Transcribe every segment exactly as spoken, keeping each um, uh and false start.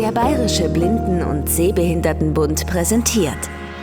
Der Bayerische Blinden- und Sehbehindertenbund präsentiert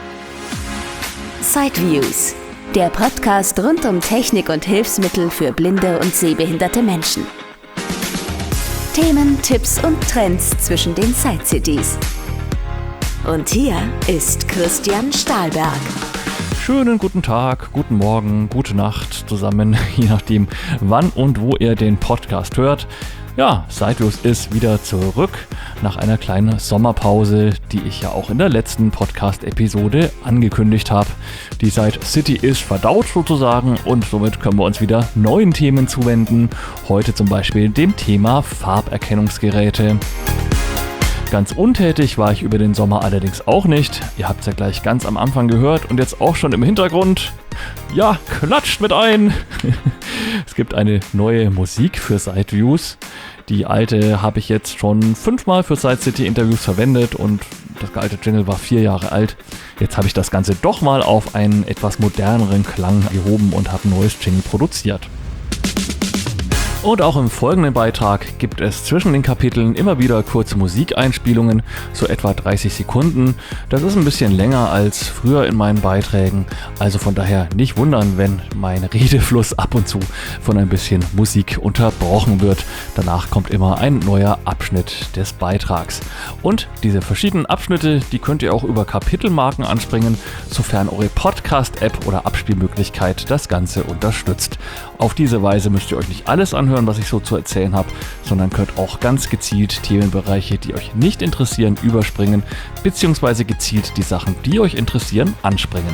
Sideviews, der Podcast rund um Technik und Hilfsmittel für blinde und sehbehinderte Menschen. Themen, Tipps und Trends zwischen den Side-C Ds. Und hier ist Christian Stahlberg. Schönen guten Tag, guten Morgen, gute Nacht zusammen, je nachdem wann und wo ihr den Podcast hört. Ja, Sideviews ist wieder zurück nach einer kleinen Sommerpause, die ich ja auch in der letzten Podcast-Episode angekündigt habe. Die Side-City ist verdaut sozusagen und somit können wir uns wieder neuen Themen zuwenden. Heute zum Beispiel dem Thema Farberkennungsgeräte. Ganz untätig war ich über den Sommer allerdings auch nicht. Ihr habt es ja gleich ganz am Anfang gehört und jetzt auch schon im Hintergrund. Ja, klatscht mit ein! Es gibt eine neue Musik für Sideviews. Die alte habe ich jetzt schon fünfmal für Side-City-Interviews verwendet und das alte Jingle war vier Jahre alt. Jetzt habe ich das Ganze doch mal auf einen etwas moderneren Klang gehoben und habe ein neues Jingle produziert. Und auch im folgenden Beitrag gibt es zwischen den Kapiteln immer wieder kurze Musikeinspielungen, so etwa dreißig Sekunden. Das ist ein bisschen länger als früher in meinen Beiträgen, also von daher nicht wundern, wenn mein Redefluss ab und zu von ein bisschen Musik unterbrochen wird. Danach kommt immer ein neuer Abschnitt des Beitrags. Und diese verschiedenen Abschnitte, die könnt ihr auch über Kapitelmarken anspringen, sofern eure Podcast-App oder Abspielmöglichkeit das Ganze unterstützt. Auf diese Weise müsst ihr euch nicht alles anhören, was ich so zu erzählen habe, sondern könnt auch ganz gezielt Themenbereiche, die euch nicht interessieren, überspringen, beziehungsweise gezielt die Sachen, die euch interessieren, anspringen.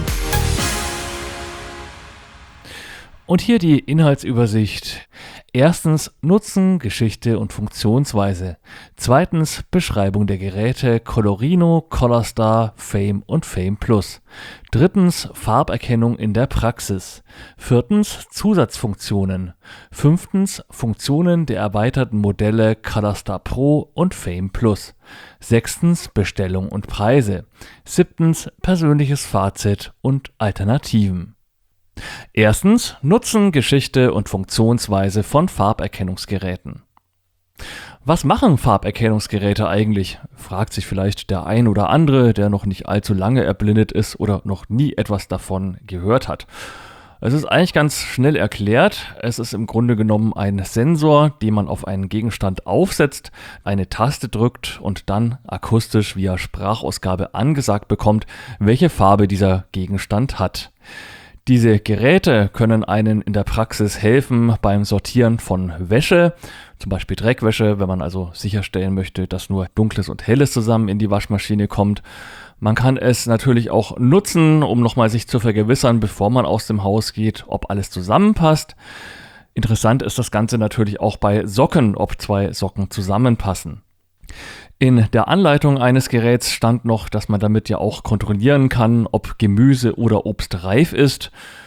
Und hier die Inhaltsübersicht. Erstens Nutzen, Geschichte und Funktionsweise. Zweitens Beschreibung der Geräte Colorino, Colorstar, Fame und Fame Plus. Drittens Farberkennung in der Praxis. Viertens Zusatzfunktionen. Fünftens Funktionen der erweiterten Modelle Colorstar Pro und Fame Plus. Sechstens Bestellung und Preise. Siebtens persönliches Fazit und Alternativen. Erstens Nutzen, Geschichte und Funktionsweise von Farberkennungsgeräten. Was machen Farberkennungsgeräte eigentlich? Fragt sich vielleicht der ein oder andere, der noch nicht allzu lange erblindet ist oder noch nie etwas davon gehört hat. Es ist eigentlich ganz schnell erklärt. Es ist im Grunde genommen ein Sensor, den man auf einen Gegenstand aufsetzt, eine Taste drückt und dann akustisch via Sprachausgabe angesagt bekommt, welche Farbe dieser Gegenstand hat. Diese Geräte können einen in der Praxis helfen beim Sortieren von Wäsche, zum Beispiel Dreckwäsche, wenn man also sicherstellen möchte, dass nur Dunkles und Helles zusammen in die Waschmaschine kommt. Man kann es natürlich auch nutzen, um nochmal sich zu vergewissern, bevor man aus dem Haus geht, ob alles zusammenpasst. Interessant ist das Ganze natürlich auch bei Socken, ob zwei Socken zusammenpassen. In der Anleitung eines Geräts stand noch, dass man damit ja auch kontrollieren kann, ob Gemüse oder Obst reif ist.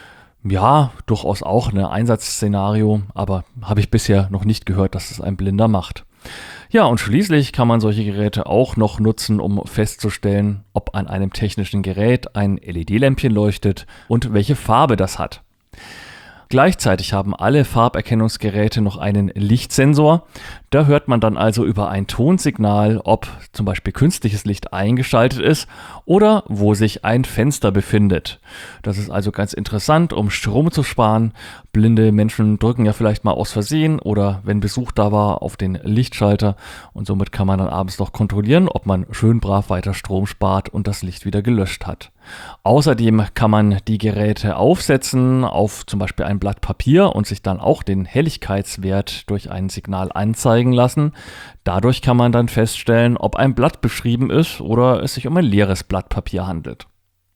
Ja, durchaus auch ein Einsatzszenario, aber habe ich bisher noch nicht gehört, dass es ein Blinder macht. Ja, und schließlich kann man solche Geräte auch noch nutzen, um festzustellen, ob an einem technischen Gerät ein L E D-Lämpchen leuchtet und welche Farbe das hat. Gleichzeitig haben alle Farberkennungsgeräte noch einen Lichtsensor. Da hört man dann also über ein Tonsignal, ob zum Beispiel künstliches Licht eingeschaltet ist oder wo sich ein Fenster befindet. Das ist also ganz interessant, um Strom zu sparen. Blinde Menschen drücken ja vielleicht mal aus Versehen oder wenn Besuch da war auf den Lichtschalter und somit kann man dann abends noch kontrollieren, ob man schön brav weiter Strom spart und das Licht wieder gelöscht hat. Außerdem kann man die Geräte aufsetzen auf zum Beispiel ein Blatt Papier und sich dann auch den Helligkeitswert durch ein Signal anzeigen lassen. Dadurch kann man dann feststellen, ob ein Blatt beschrieben ist oder es sich um ein leeres Blatt Papier handelt.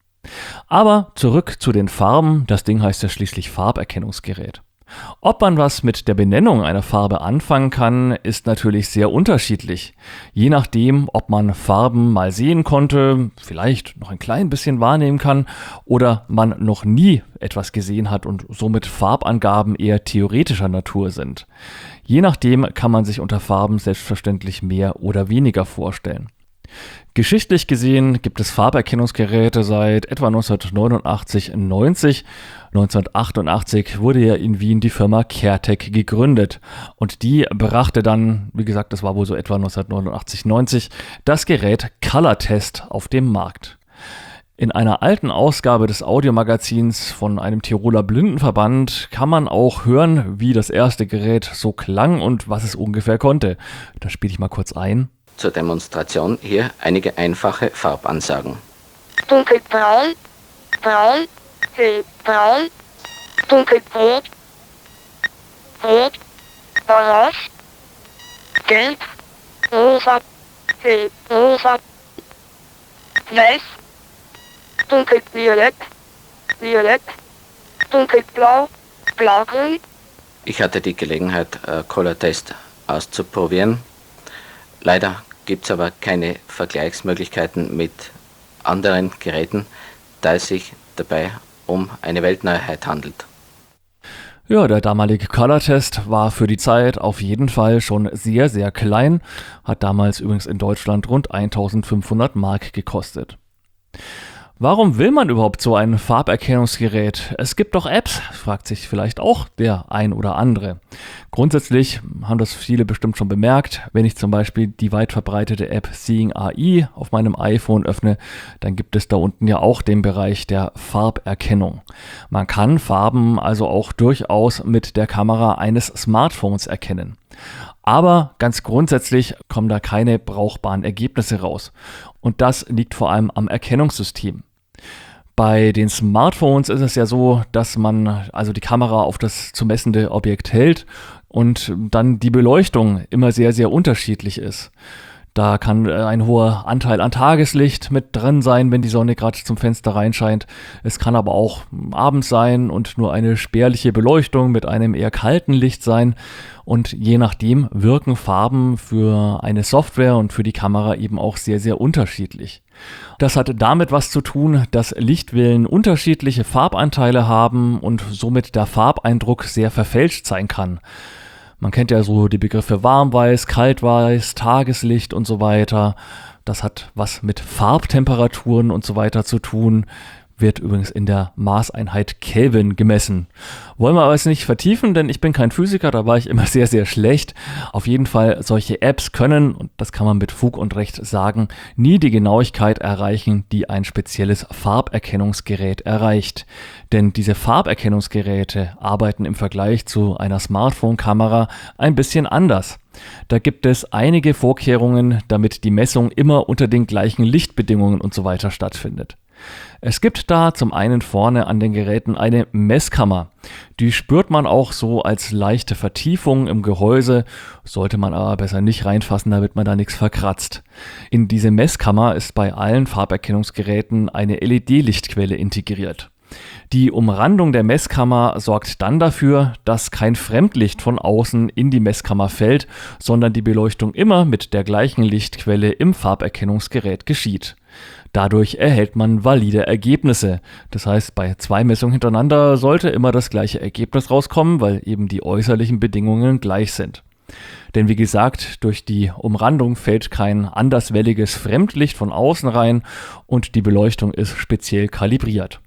Aber zurück zu den Farben. Das Ding heißt ja schließlich Farberkennungsgerät. Ob man was mit der Benennung einer Farbe anfangen kann, ist natürlich sehr unterschiedlich. Je nachdem, ob man Farben mal sehen konnte, vielleicht noch ein klein bisschen wahrnehmen kann oder man noch nie etwas gesehen hat und somit Farbangaben eher theoretischer Natur sind. Je nachdem kann man sich unter Farben selbstverständlich mehr oder weniger vorstellen. Geschichtlich gesehen gibt es Farberkennungsgeräte seit etwa neunzehnhundertneunundachtzig neunzig. neunzehnhundertachtundachtzig wurde ja in Wien die Firma Caretec gegründet und die brachte dann, wie gesagt, das war wohl so etwa neunzehnhundertneunundachtzig neunzig, das Gerät Colortest auf den Markt. In einer alten Ausgabe des Audiomagazins von einem Tiroler Blindenverband kann man auch hören, wie das erste Gerät so klang und was es ungefähr konnte. Da spiele ich mal kurz ein. Zur Demonstration hier einige einfache Farbansagen. Dunkelbraun, braun, hellbraun, dunkelrot, rot, orange, gelb, rosa, hellrosa, weiß, dunkelviolett, violett, dunkelblau, blaugrün. Ich hatte die Gelegenheit, äh, Colortest auszuprobieren. Leider gibt es aber keine Vergleichsmöglichkeiten mit anderen Geräten, da es sich dabei um eine Weltneuheit handelt. Ja, der damalige Colortest war für die Zeit auf jeden Fall schon sehr, sehr klein, hat damals übrigens in Deutschland rund eintausendfünfhundert Mark gekostet. Warum will man überhaupt so ein Farberkennungsgerät? Es gibt doch Apps, fragt sich vielleicht auch der ein oder andere. Grundsätzlich haben das viele bestimmt schon bemerkt. Wenn ich zum Beispiel die weit verbreitete App Seeing A I auf meinem iPhone öffne, dann gibt es da unten ja auch den Bereich der Farberkennung. Man kann Farben also auch durchaus mit der Kamera eines Smartphones erkennen. Aber ganz grundsätzlich kommen da keine brauchbaren Ergebnisse raus. Und das liegt vor allem am Erkennungssystem. Bei den Smartphones ist es ja so, dass man also die Kamera auf das zu messende Objekt hält und dann die Beleuchtung immer sehr, sehr unterschiedlich ist. Da kann ein hoher Anteil an Tageslicht mit drin sein, wenn die Sonne gerade zum Fenster reinscheint. Es kann aber auch abends sein und nur eine spärliche Beleuchtung mit einem eher kalten Licht sein. Und je nachdem wirken Farben für eine Software und für die Kamera eben auch sehr, sehr unterschiedlich. Das hat damit was zu tun, dass Lichtwellen unterschiedliche Farbanteile haben und somit der Farbeindruck sehr verfälscht sein kann. Man kennt ja so die Begriffe Warmweiß, Kaltweiß, Tageslicht und so weiter. Das hat was mit Farbtemperaturen und so weiter zu tun. Wird übrigens in der Maßeinheit Kelvin gemessen. Wollen wir aber jetzt nicht vertiefen, denn ich bin kein Physiker, da war ich immer sehr, sehr schlecht. Auf jeden Fall, solche Apps können, und das kann man mit Fug und Recht sagen, nie die Genauigkeit erreichen, die ein spezielles Farberkennungsgerät erreicht. Denn diese Farberkennungsgeräte arbeiten im Vergleich zu einer Smartphone-Kamera ein bisschen anders. Da gibt es einige Vorkehrungen, damit die Messung immer unter den gleichen Lichtbedingungen und so weiter stattfindet. Es gibt da zum einen vorne an den Geräten eine Messkammer. Die spürt man auch so als leichte Vertiefung im Gehäuse, sollte man aber besser nicht reinfassen, damit man da nichts verkratzt. In diese Messkammer ist bei allen Farberkennungsgeräten eine L E D-Lichtquelle integriert. Die Umrandung der Messkammer sorgt dann dafür, dass kein Fremdlicht von außen in die Messkammer fällt, sondern die Beleuchtung immer mit der gleichen Lichtquelle im Farberkennungsgerät geschieht. Dadurch erhält man valide Ergebnisse. Das heißt, bei zwei Messungen hintereinander sollte immer das gleiche Ergebnis rauskommen, weil eben die äußerlichen Bedingungen gleich sind. Denn wie gesagt, durch die Umrandung fällt kein anderswelliges Fremdlicht von außen rein und die Beleuchtung ist speziell kalibriert.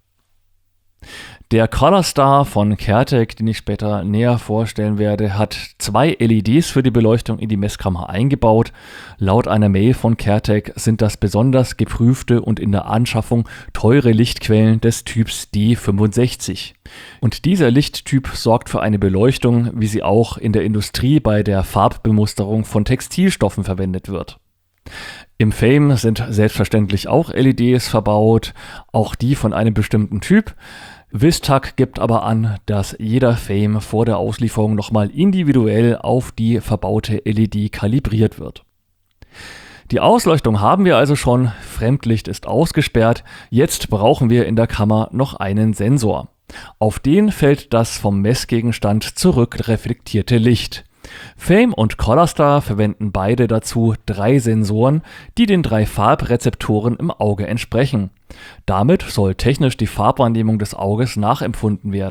Der Colorstar von Caretec, den ich später näher vorstellen werde, hat zwei L E Ds für die Beleuchtung in die Messkammer eingebaut. Laut einer Mail von Caretec sind das besonders geprüfte und in der Anschaffung teure Lichtquellen des Typs D fünfundsechzig. Und dieser Lichttyp sorgt für eine Beleuchtung, wie sie auch in der Industrie bei der Farbbemusterung von Textilstoffen verwendet wird. Im Fame sind selbstverständlich auch L E Ds verbaut, auch die von einem bestimmten Typ. Viztac gibt aber an, dass jeder Fame vor der Auslieferung nochmal individuell auf die verbaute L E D kalibriert wird. Die Ausleuchtung haben wir also schon, Fremdlicht ist ausgesperrt, jetzt brauchen wir in der Kammer noch einen Sensor. Auf den fällt das vom Messgegenstand zurückreflektierte Licht. Fame und Colorstar verwenden beide dazu drei Sensoren, die den drei Farbrezeptoren im Auge entsprechen. Damit soll technisch die Farbwahrnehmung des Auges nachempfunden werden.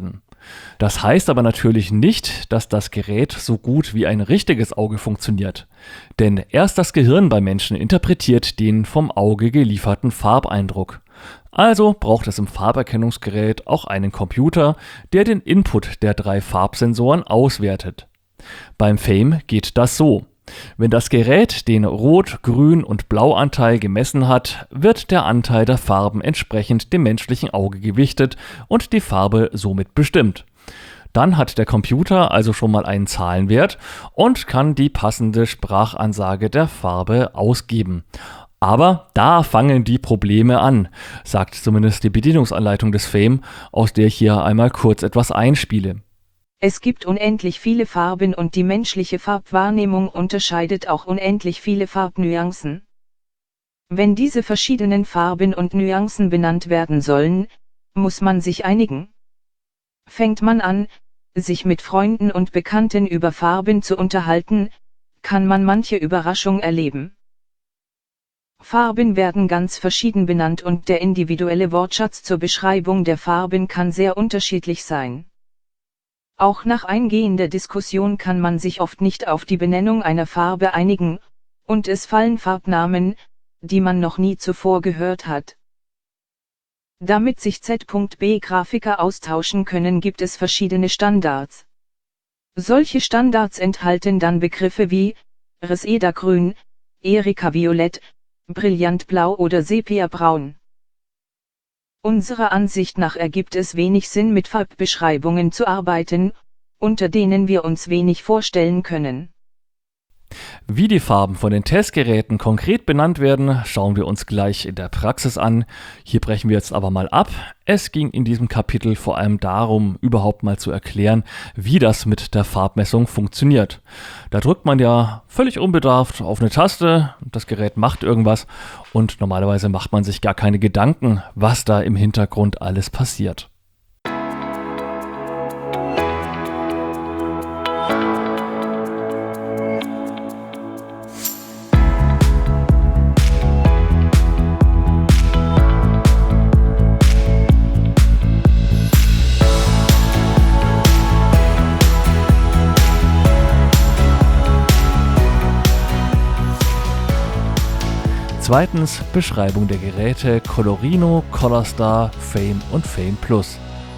Das heißt aber natürlich nicht, dass das Gerät so gut wie ein richtiges Auge funktioniert. Denn erst das Gehirn beim Menschen interpretiert den vom Auge gelieferten Farbeindruck. Also braucht es im Farberkennungsgerät auch einen Computer, der den Input der drei Farbsensoren auswertet. Beim Fame geht das so. Wenn das Gerät den Rot-, Grün- und Blauanteil gemessen hat, wird der Anteil der Farben entsprechend dem menschlichen Auge gewichtet und die Farbe somit bestimmt. Dann hat der Computer also schon mal einen Zahlenwert und kann die passende Sprachansage der Farbe ausgeben. Aber da fangen die Probleme an, sagt zumindest die Bedienungsanleitung des Fame, aus der ich hier einmal kurz etwas einspiele. Es gibt unendlich viele Farben und die menschliche Farbwahrnehmung unterscheidet auch unendlich viele Farbnuancen. Wenn diese verschiedenen Farben und Nuancen benannt werden sollen, muss man sich einigen. Fängt man an, sich mit Freunden und Bekannten über Farben zu unterhalten, kann man manche Überraschung erleben. Farben werden ganz verschieden benannt und der individuelle Wortschatz zur Beschreibung der Farben kann sehr unterschiedlich sein. Auch nach eingehender Diskussion kann man sich oft nicht auf die Benennung einer Farbe einigen, und es fallen Farbnamen, die man noch nie zuvor gehört hat. Damit sich Z B Grafiker austauschen können, gibt es verschiedene Standards. Solche Standards enthalten dann Begriffe wie Reseda Grün, Erika Violett, Brillantblau oder Sepia-Braun. Unserer Ansicht nach ergibt es wenig Sinn, mit Farbbeschreibungen zu arbeiten, unter denen wir uns wenig vorstellen können. Wie die Farben von den Testgeräten konkret benannt werden, schauen wir uns gleich in der Praxis an. Hier brechen wir jetzt aber mal ab. Es ging in diesem Kapitel vor allem darum, überhaupt mal zu erklären, wie das mit der Farbmessung funktioniert. Da drückt man ja völlig unbedarft auf eine Taste, das Gerät macht irgendwas und normalerweise macht man sich gar keine Gedanken, was da im Hintergrund alles passiert. Zweitens Beschreibung der Geräte Colorino, Colorstar, Fame und Fame Plus.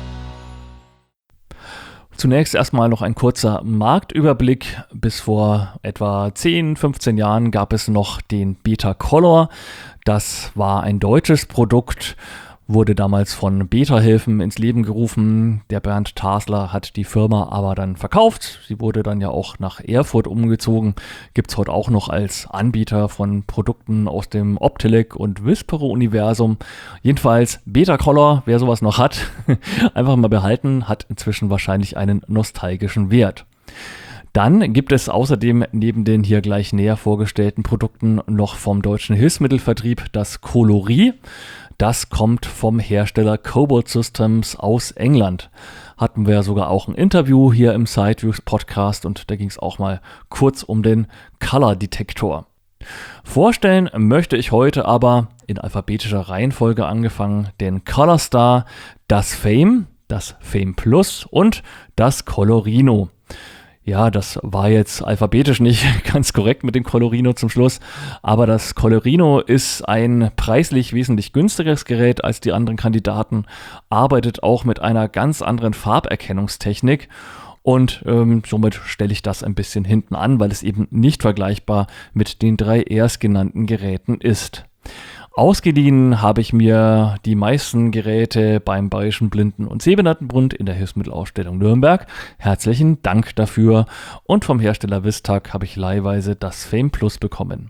Zunächst erstmal noch ein kurzer Marktüberblick. Bis vor etwa zehn, fünfzehn Jahren gab es noch den Betacolor. Das war ein deutsches Produkt, wurde damals von Beta-Hilfen ins Leben gerufen. Der Bernd Tasler hat die Firma aber dann verkauft. Sie wurde dann ja auch nach Erfurt umgezogen. Gibt es heute auch noch als Anbieter von Produkten aus dem Optelec und Vispero-Universum. Jedenfalls Betacolor, wer sowas noch hat, einfach mal behalten, hat inzwischen wahrscheinlich einen nostalgischen Wert. Dann gibt es außerdem neben den hier gleich näher vorgestellten Produkten noch vom deutschen Hilfsmittelvertrieb das Coloris. Das kommt vom Hersteller Cobalt Systems aus England. Hatten wir sogar auch ein Interview hier im Sideviews Podcast und da ging es auch mal kurz um den Color Detektor. Vorstellen möchte ich heute aber in alphabetischer Reihenfolge angefangen den Colorstar, das Fame, das Fame Plus und das Colorino. Ja, das war jetzt alphabetisch nicht ganz korrekt mit dem Colorino zum Schluss, aber das Colorino ist ein preislich wesentlich günstigeres Gerät als die anderen Kandidaten, arbeitet auch mit einer ganz anderen Farberkennungstechnik und ähm, somit stelle ich das ein bisschen hinten an, weil es eben nicht vergleichbar mit den drei erstgenannten Geräten ist. Ausgeliehen habe ich mir die meisten Geräte beim Bayerischen Blinden- und Sehbehindertenbund in der Hilfsmittelausstellung Nürnberg. Herzlichen Dank dafür. Und vom Hersteller Vistag habe ich leihweise das Fame Plus bekommen.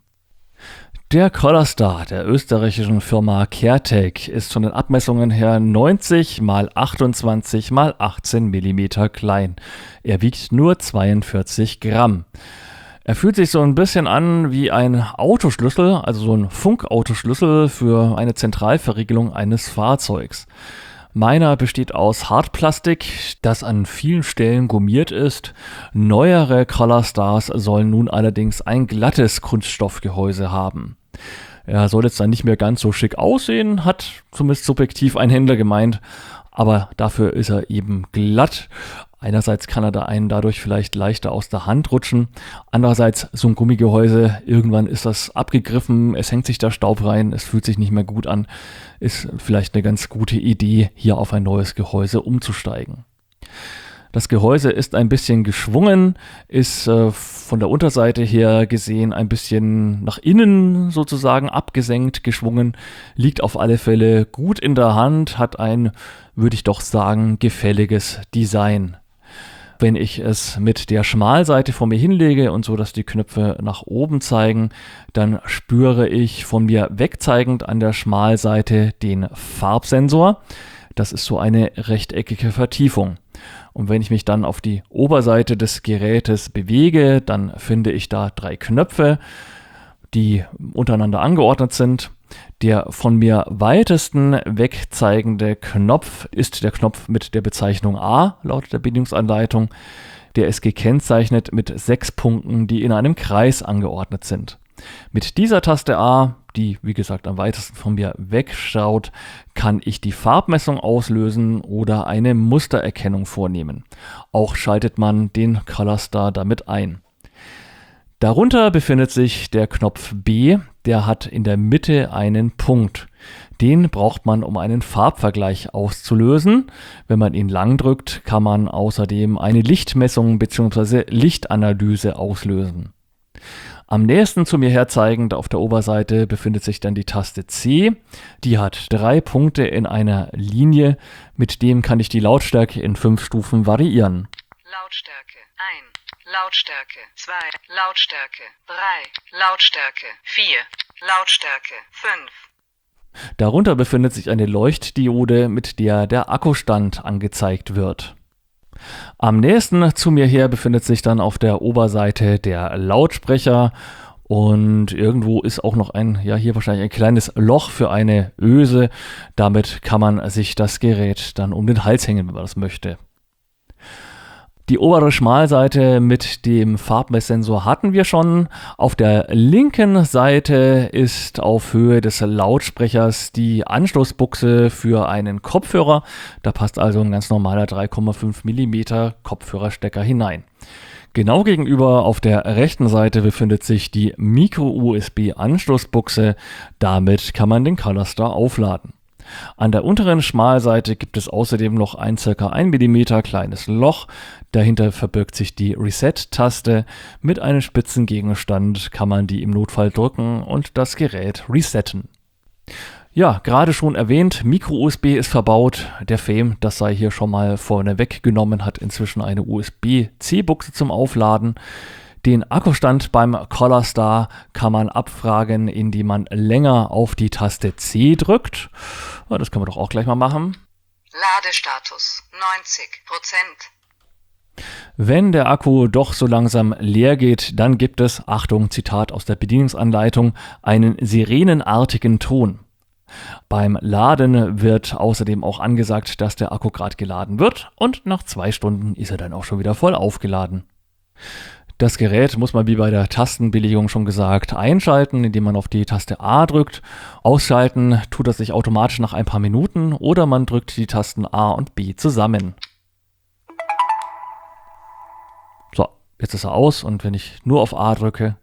Der Colorstar der österreichischen Firma Caretec ist von den Abmessungen her neunzig mal achtundzwanzig mal achtzehn Millimeter klein. Er wiegt nur zweiundvierzig Gramm. Er fühlt sich so ein bisschen an wie ein Autoschlüssel, also so ein Funkautoschlüssel für eine Zentralverriegelung eines Fahrzeugs. Meiner besteht aus Hartplastik, das an vielen Stellen gummiert ist. Neuere Colorstars sollen nun allerdings ein glattes Kunststoffgehäuse haben. Er soll jetzt dann nicht mehr ganz so schick aussehen, hat zumindest subjektiv ein Händler gemeint, aber dafür ist er eben glatt. Einerseits kann er da einen dadurch vielleicht leichter aus der Hand rutschen. Andererseits so ein Gummigehäuse, irgendwann ist das abgegriffen, es hängt sich da Staub rein, es fühlt sich nicht mehr gut an. Ist vielleicht eine ganz gute Idee, hier auf ein neues Gehäuse umzusteigen. Das Gehäuse ist ein bisschen geschwungen, ist äh, von der Unterseite her gesehen ein bisschen nach innen sozusagen abgesenkt, geschwungen, liegt auf alle Fälle gut in der Hand, hat ein, würde ich doch sagen, gefälliges Design. Wenn ich es mit der Schmalseite vor mir hinlege und so, dass die Knöpfe nach oben zeigen, dann spüre ich von mir wegzeigend an der Schmalseite den Farbsensor. Das ist so eine rechteckige Vertiefung. Und wenn ich mich dann auf die Oberseite des Gerätes bewege, dann finde ich da drei Knöpfe, die untereinander angeordnet sind. Der von mir weitesten wegzeigende Knopf ist der Knopf mit der Bezeichnung A, laut der Bedienungsanleitung. Der ist gekennzeichnet mit sechs Punkten, die in einem Kreis angeordnet sind. Mit dieser Taste A, die wie gesagt am weitesten von mir wegschaut, kann ich die Farbmessung auslösen oder eine Mustererkennung vornehmen. Auch schaltet man den Colorstar damit ein. Darunter befindet sich der Knopf B, der hat in der Mitte einen Punkt. Den braucht man, um einen Farbvergleich auszulösen. Wenn man ihn lang drückt, kann man außerdem eine Lichtmessung bzw. Lichtanalyse auslösen. Am nächsten zu mir herzeigend auf der Oberseite befindet sich dann die Taste C. Die hat drei Punkte in einer Linie. Mit dem kann ich die Lautstärke in fünf Stufen variieren. Lautstärke eins, Lautstärke zwei, Lautstärke drei, Lautstärke vier, Lautstärke fünf. Darunter befindet sich eine Leuchtdiode, mit der der Akkustand angezeigt wird. Am nächsten zu mir her befindet sich dann auf der Oberseite der Lautsprecher und irgendwo ist auch noch ein, ja hier wahrscheinlich ein kleines Loch für eine Öse. Damit kann man sich das Gerät dann um den Hals hängen, wenn man das möchte. Die obere Schmalseite mit dem Farbmesssensor hatten wir schon. Auf der linken Seite ist auf Höhe des Lautsprechers die Anschlussbuchse für einen Kopfhörer. Da passt also ein ganz normaler drei Komma fünf Millimeter Kopfhörerstecker hinein. Genau gegenüber auf der rechten Seite befindet sich die Micro-U S B-Anschlussbuchse. Damit kann man den Colorstar aufladen. An der unteren Schmalseite gibt es außerdem noch ein ca. ein Millimeter kleines Loch. Dahinter verbirgt sich die Reset-Taste. Mit einem spitzen Gegenstand kann man die im Notfall drücken und das Gerät resetten. Ja, gerade schon erwähnt, Micro-U S B ist verbaut. Der Fame, das sei hier schon mal vorne weggenommen, hat inzwischen eine U S B-C-Buchse zum Aufladen. Den Akkustand beim Colorstar kann man abfragen, indem man länger auf die Taste C drückt. Das können wir doch auch gleich mal machen. Ladestatus neunzig Prozent. Wenn der Akku doch so langsam leer geht, dann gibt es, Achtung, Zitat aus der Bedienungsanleitung, einen sirenenartigen Ton. Beim Laden wird außerdem auch angesagt, dass der Akku gerade geladen wird und nach zwei Stunden ist er dann auch schon wieder voll aufgeladen. Das Gerät muss man wie bei der Tastenbelegung schon gesagt einschalten, indem man auf die Taste A drückt. Ausschalten tut das sich automatisch nach ein paar Minuten oder man drückt die Tasten A und B zusammen. So, jetzt ist er aus und wenn ich nur auf A drücke,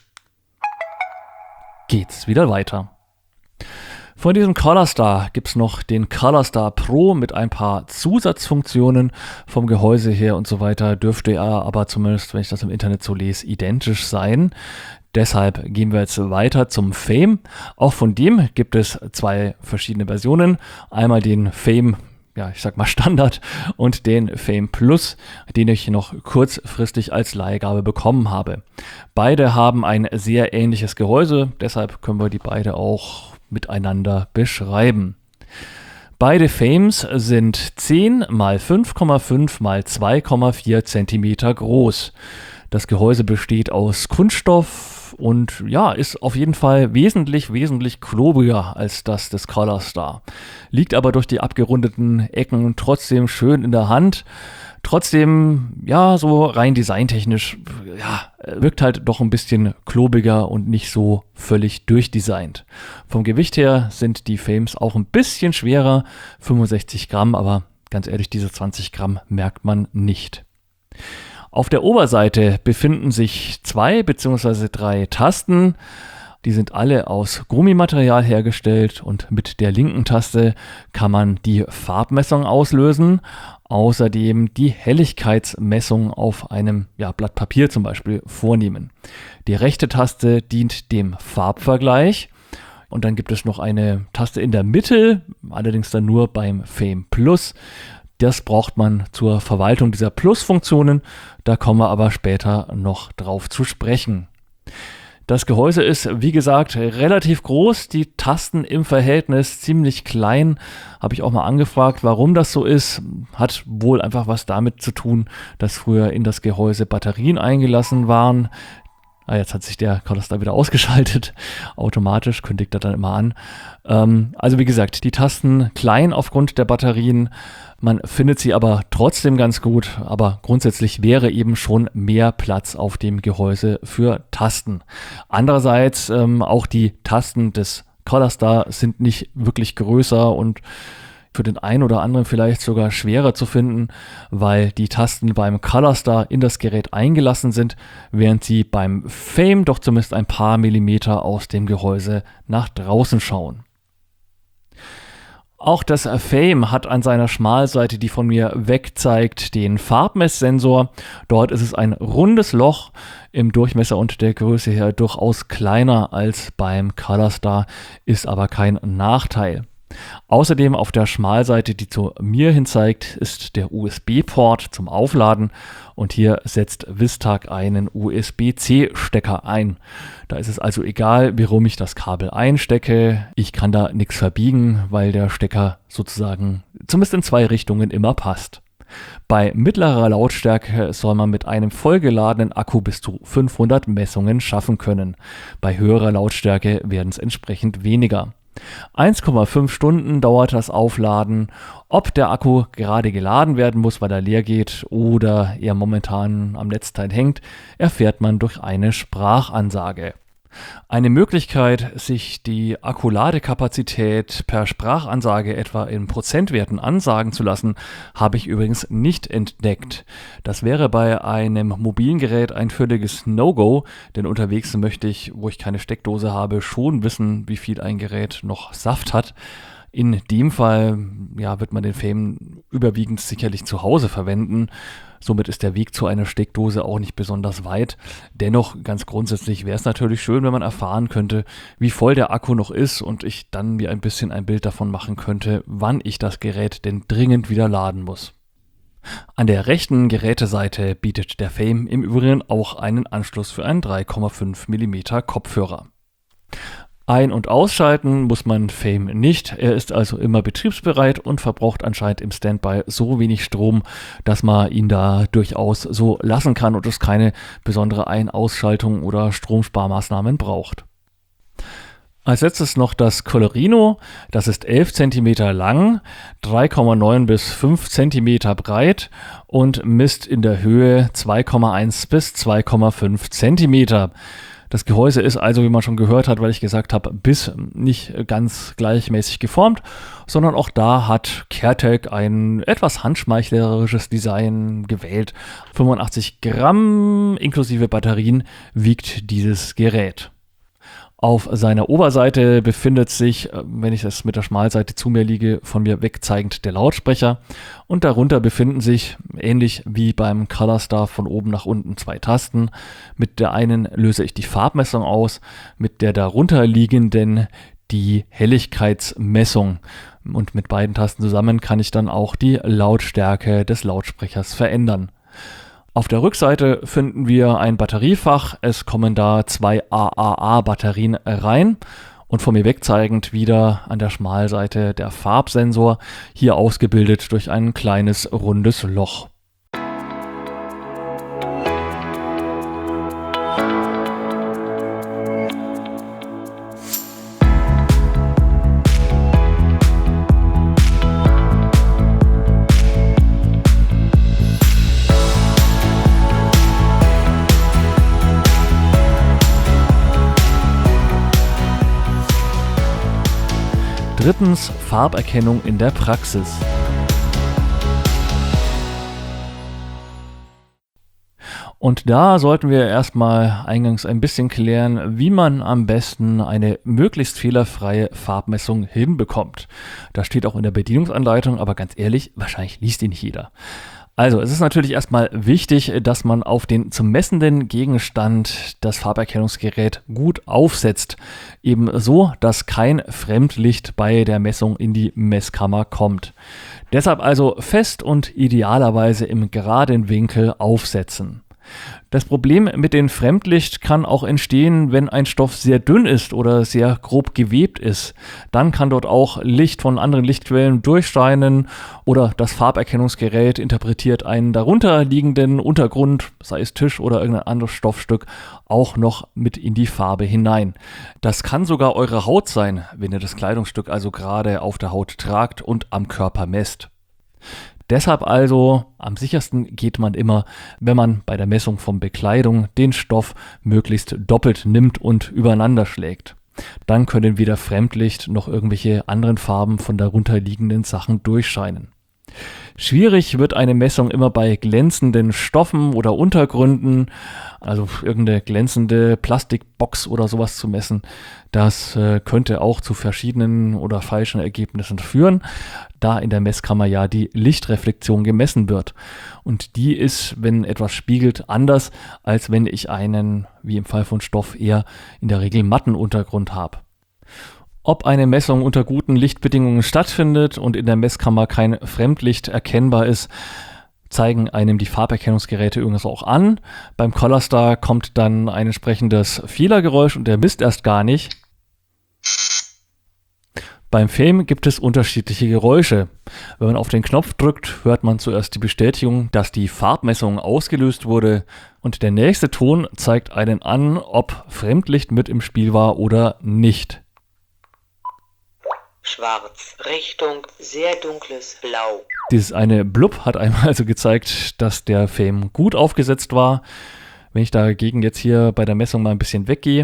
geht's wieder weiter. Von diesem Colorstar gibt es noch den Colorstar Pro mit ein paar Zusatzfunktionen. Vom Gehäuse her und so weiter dürfte er aber zumindest, wenn ich das im Internet so lese, identisch sein. Deshalb gehen wir jetzt weiter zum Fame. Auch von dem gibt es zwei verschiedene Versionen. Einmal den Fame, ja, ich sag mal Standard und den Fame Plus, den ich noch kurzfristig als Leihgabe bekommen habe. Beide haben ein sehr ähnliches Gehäuse, deshalb können wir die beide auch miteinander beschreiben. Beide Fames sind zehn mal fünf Komma fünf mal zwei Komma vier Zentimeter groß. Das Gehäuse besteht aus Kunststoff und ja, ist auf jeden Fall wesentlich, wesentlich klobiger als das des Colorstar. Liegt aber durch die abgerundeten Ecken trotzdem schön in der Hand. Trotzdem, ja, so rein designtechnisch, ja, wirkt halt doch ein bisschen klobiger und nicht so völlig durchdesignt. Vom Gewicht her sind die Fames auch ein bisschen schwerer, fünfundsechzig Gramm, aber ganz ehrlich, diese zwanzig Gramm merkt man nicht. Auf der Oberseite befinden sich zwei bzw. drei Tasten. Die sind alle aus Gummimaterial hergestellt und mit der linken Taste kann man die Farbmessung auslösen. Außerdem die Helligkeitsmessung auf einem ja, Blatt Papier zum Beispiel vornehmen. Die rechte Taste dient dem Farbvergleich. Und dann gibt es noch eine Taste in der Mitte, allerdings dann nur beim Fame Plus. Das braucht man zur Verwaltung dieser Plus-Funktionen. Da kommen wir aber später noch drauf zu sprechen. Das Gehäuse ist, wie gesagt, relativ groß. Die Tasten im Verhältnis ziemlich klein. Habe ich auch mal angefragt, warum das so ist. Hat wohl einfach was damit zu tun, dass früher in das Gehäuse Batterien eingelassen waren. Ah, jetzt hat sich der Colostar wieder ausgeschaltet. Automatisch kündigt er dann immer an. Ähm, also wie gesagt, die Tasten klein aufgrund der Batterien. Man findet sie aber trotzdem ganz gut. Aber grundsätzlich wäre eben schon mehr Platz auf dem Gehäuse für Tasten. Andererseits ähm, auch die Tasten des Colostar sind nicht wirklich größer und für den einen oder anderen vielleicht sogar schwerer zu finden, weil die Tasten beim Colostar in das Gerät eingelassen sind, während sie beim Fame doch zumindest ein paar Millimeter aus dem Gehäuse nach draußen schauen. Auch das Fame hat an seiner Schmalseite, die von mir weg zeigt, den Farbmesssensor. Dort ist es ein rundes Loch, im Durchmesser und der Größe her durchaus kleiner als beim Colostar, ist aber kein Nachteil. Außerdem auf der Schmalseite, die zu mir hin zeigt, ist der U S B-Port zum Aufladen und hier setzt Vistag einen U S B C Stecker ein. Da ist es also egal, warum ich das Kabel einstecke. Ich kann da nichts verbiegen, weil der Stecker sozusagen zumindest in zwei Richtungen immer passt. Bei mittlerer Lautstärke soll man mit einem vollgeladenen Akku bis zu fünfhundert Messungen schaffen können. Bei höherer Lautstärke werden es entsprechend weniger. eins Komma fünf Stunden dauert das Aufladen. Ob der Akku gerade geladen werden muss, weil er leer geht oder er momentan am Netzteil hängt, erfährt man durch eine Sprachansage. Eine Möglichkeit, sich die Akkuladekapazität per Sprachansage etwa in Prozentwerten ansagen zu lassen, habe ich übrigens nicht entdeckt. Das wäre bei einem mobilen Gerät ein völliges No-Go, denn unterwegs möchte ich, wo ich keine Steckdose habe, schon wissen, wie viel ein Gerät noch Saft hat. In dem Fall ja, wird man den Fame überwiegend sicherlich zu Hause verwenden. Somit ist der Weg zu einer Steckdose auch nicht besonders weit. Dennoch, ganz grundsätzlich wäre es natürlich schön, wenn man erfahren könnte, wie voll der Akku noch ist und ich dann mir ein bisschen ein Bild davon machen könnte, wann ich das Gerät denn dringend wieder laden muss. An der rechten Geräteseite bietet der Fame im Übrigen auch einen Anschluss für einen drei Komma fünf Millimeter Kopfhörer. Ein- und ausschalten muss man Fame nicht, er ist also immer betriebsbereit und verbraucht anscheinend im Standby so wenig Strom, dass man ihn da durchaus so lassen kann und es keine besondere Ein-, Ausschaltung oder Stromsparmaßnahmen braucht. Als letztes noch das Colorino, das ist elf Zentimeter lang, drei Komma neun bis fünf Zentimeter breit und misst in der Höhe zwei Komma eins bis zwei Komma fünf Zentimeter. Das Gehäuse ist also, wie man schon gehört hat, weil ich gesagt habe, bis nicht ganz gleichmäßig geformt, sondern auch da hat Caretag ein etwas handschmeichlerisches Design gewählt. fünfundachtzig Gramm inklusive Batterien wiegt dieses Gerät. Auf seiner Oberseite befindet sich, wenn ich das mit der Schmalseite zu mir liege, von mir wegzeigend der Lautsprecher und darunter befinden sich, ähnlich wie beim Colostar, von oben nach unten zwei Tasten. Mit der einen löse ich die Farbmessung aus, mit der darunter liegenden die Helligkeitsmessung und mit beiden Tasten zusammen kann ich dann auch die Lautstärke des Lautsprechers verändern. Auf der Rückseite finden wir ein Batteriefach. Es kommen da zwei A A A-Batterien rein und von mir wegzeigend wieder an der Schmalseite der Farbsensor, hier ausgebildet durch ein kleines rundes Loch. Drittens, Farberkennung in der Praxis. Und da sollten wir erstmal eingangs ein bisschen klären, wie man am besten eine möglichst fehlerfreie Farbmessung hinbekommt. Das steht auch in der Bedienungsanleitung, aber ganz ehrlich, wahrscheinlich liest die nicht jeder. Also, es ist natürlich erstmal wichtig, dass man auf den zu messenden Gegenstand das Farberkennungsgerät gut aufsetzt. Eben so, dass kein Fremdlicht bei der Messung in die Messkammer kommt. Deshalb also fest und idealerweise im geraden Winkel aufsetzen. Das Problem mit dem Fremdlicht kann auch entstehen, wenn ein Stoff sehr dünn ist oder sehr grob gewebt ist. Dann kann dort auch Licht von anderen Lichtquellen durchscheinen oder das Farberkennungsgerät interpretiert einen darunter liegenden Untergrund, sei es Tisch oder irgendein anderes Stoffstück, auch noch mit in die Farbe hinein. Das kann sogar eure Haut sein, wenn ihr das Kleidungsstück also gerade auf der Haut tragt und am Körper messt. Deshalb also am sichersten geht man immer, wenn man bei der Messung von Bekleidung den Stoff möglichst doppelt nimmt und übereinander schlägt. Dann können weder Fremdlicht noch irgendwelche anderen Farben von darunter liegenden Sachen durchscheinen. Schwierig wird eine Messung immer bei glänzenden Stoffen oder Untergründen, also irgendeine glänzende Plastikbox oder sowas zu messen. Das äh, könnte auch zu verschiedenen oder falschen Ergebnissen führen, da in der Messkammer ja die Lichtreflexion gemessen wird. Und die ist, wenn etwas spiegelt, anders, als wenn ich einen, wie im Fall von Stoff, eher in der Regel matten Untergrund habe. Ob eine Messung unter guten Lichtbedingungen stattfindet und in der Messkammer kein Fremdlicht erkennbar ist, zeigen einem die Farberkennungsgeräte übrigens auch an. Beim Colorstar kommt dann ein entsprechendes Fehlergeräusch und der misst erst gar nicht. Beim Fame gibt es unterschiedliche Geräusche. Wenn man auf den Knopf drückt, hört man zuerst die Bestätigung, dass die Farbmessung ausgelöst wurde und der nächste Ton zeigt einen an, ob Fremdlicht mit im Spiel war oder nicht. Schwarz, Richtung sehr dunkles Blau. Dieses eine Blub hat einem also gezeigt, dass der Fame gut aufgesetzt war. Wenn ich dagegen jetzt hier bei der Messung mal ein bisschen weggehe,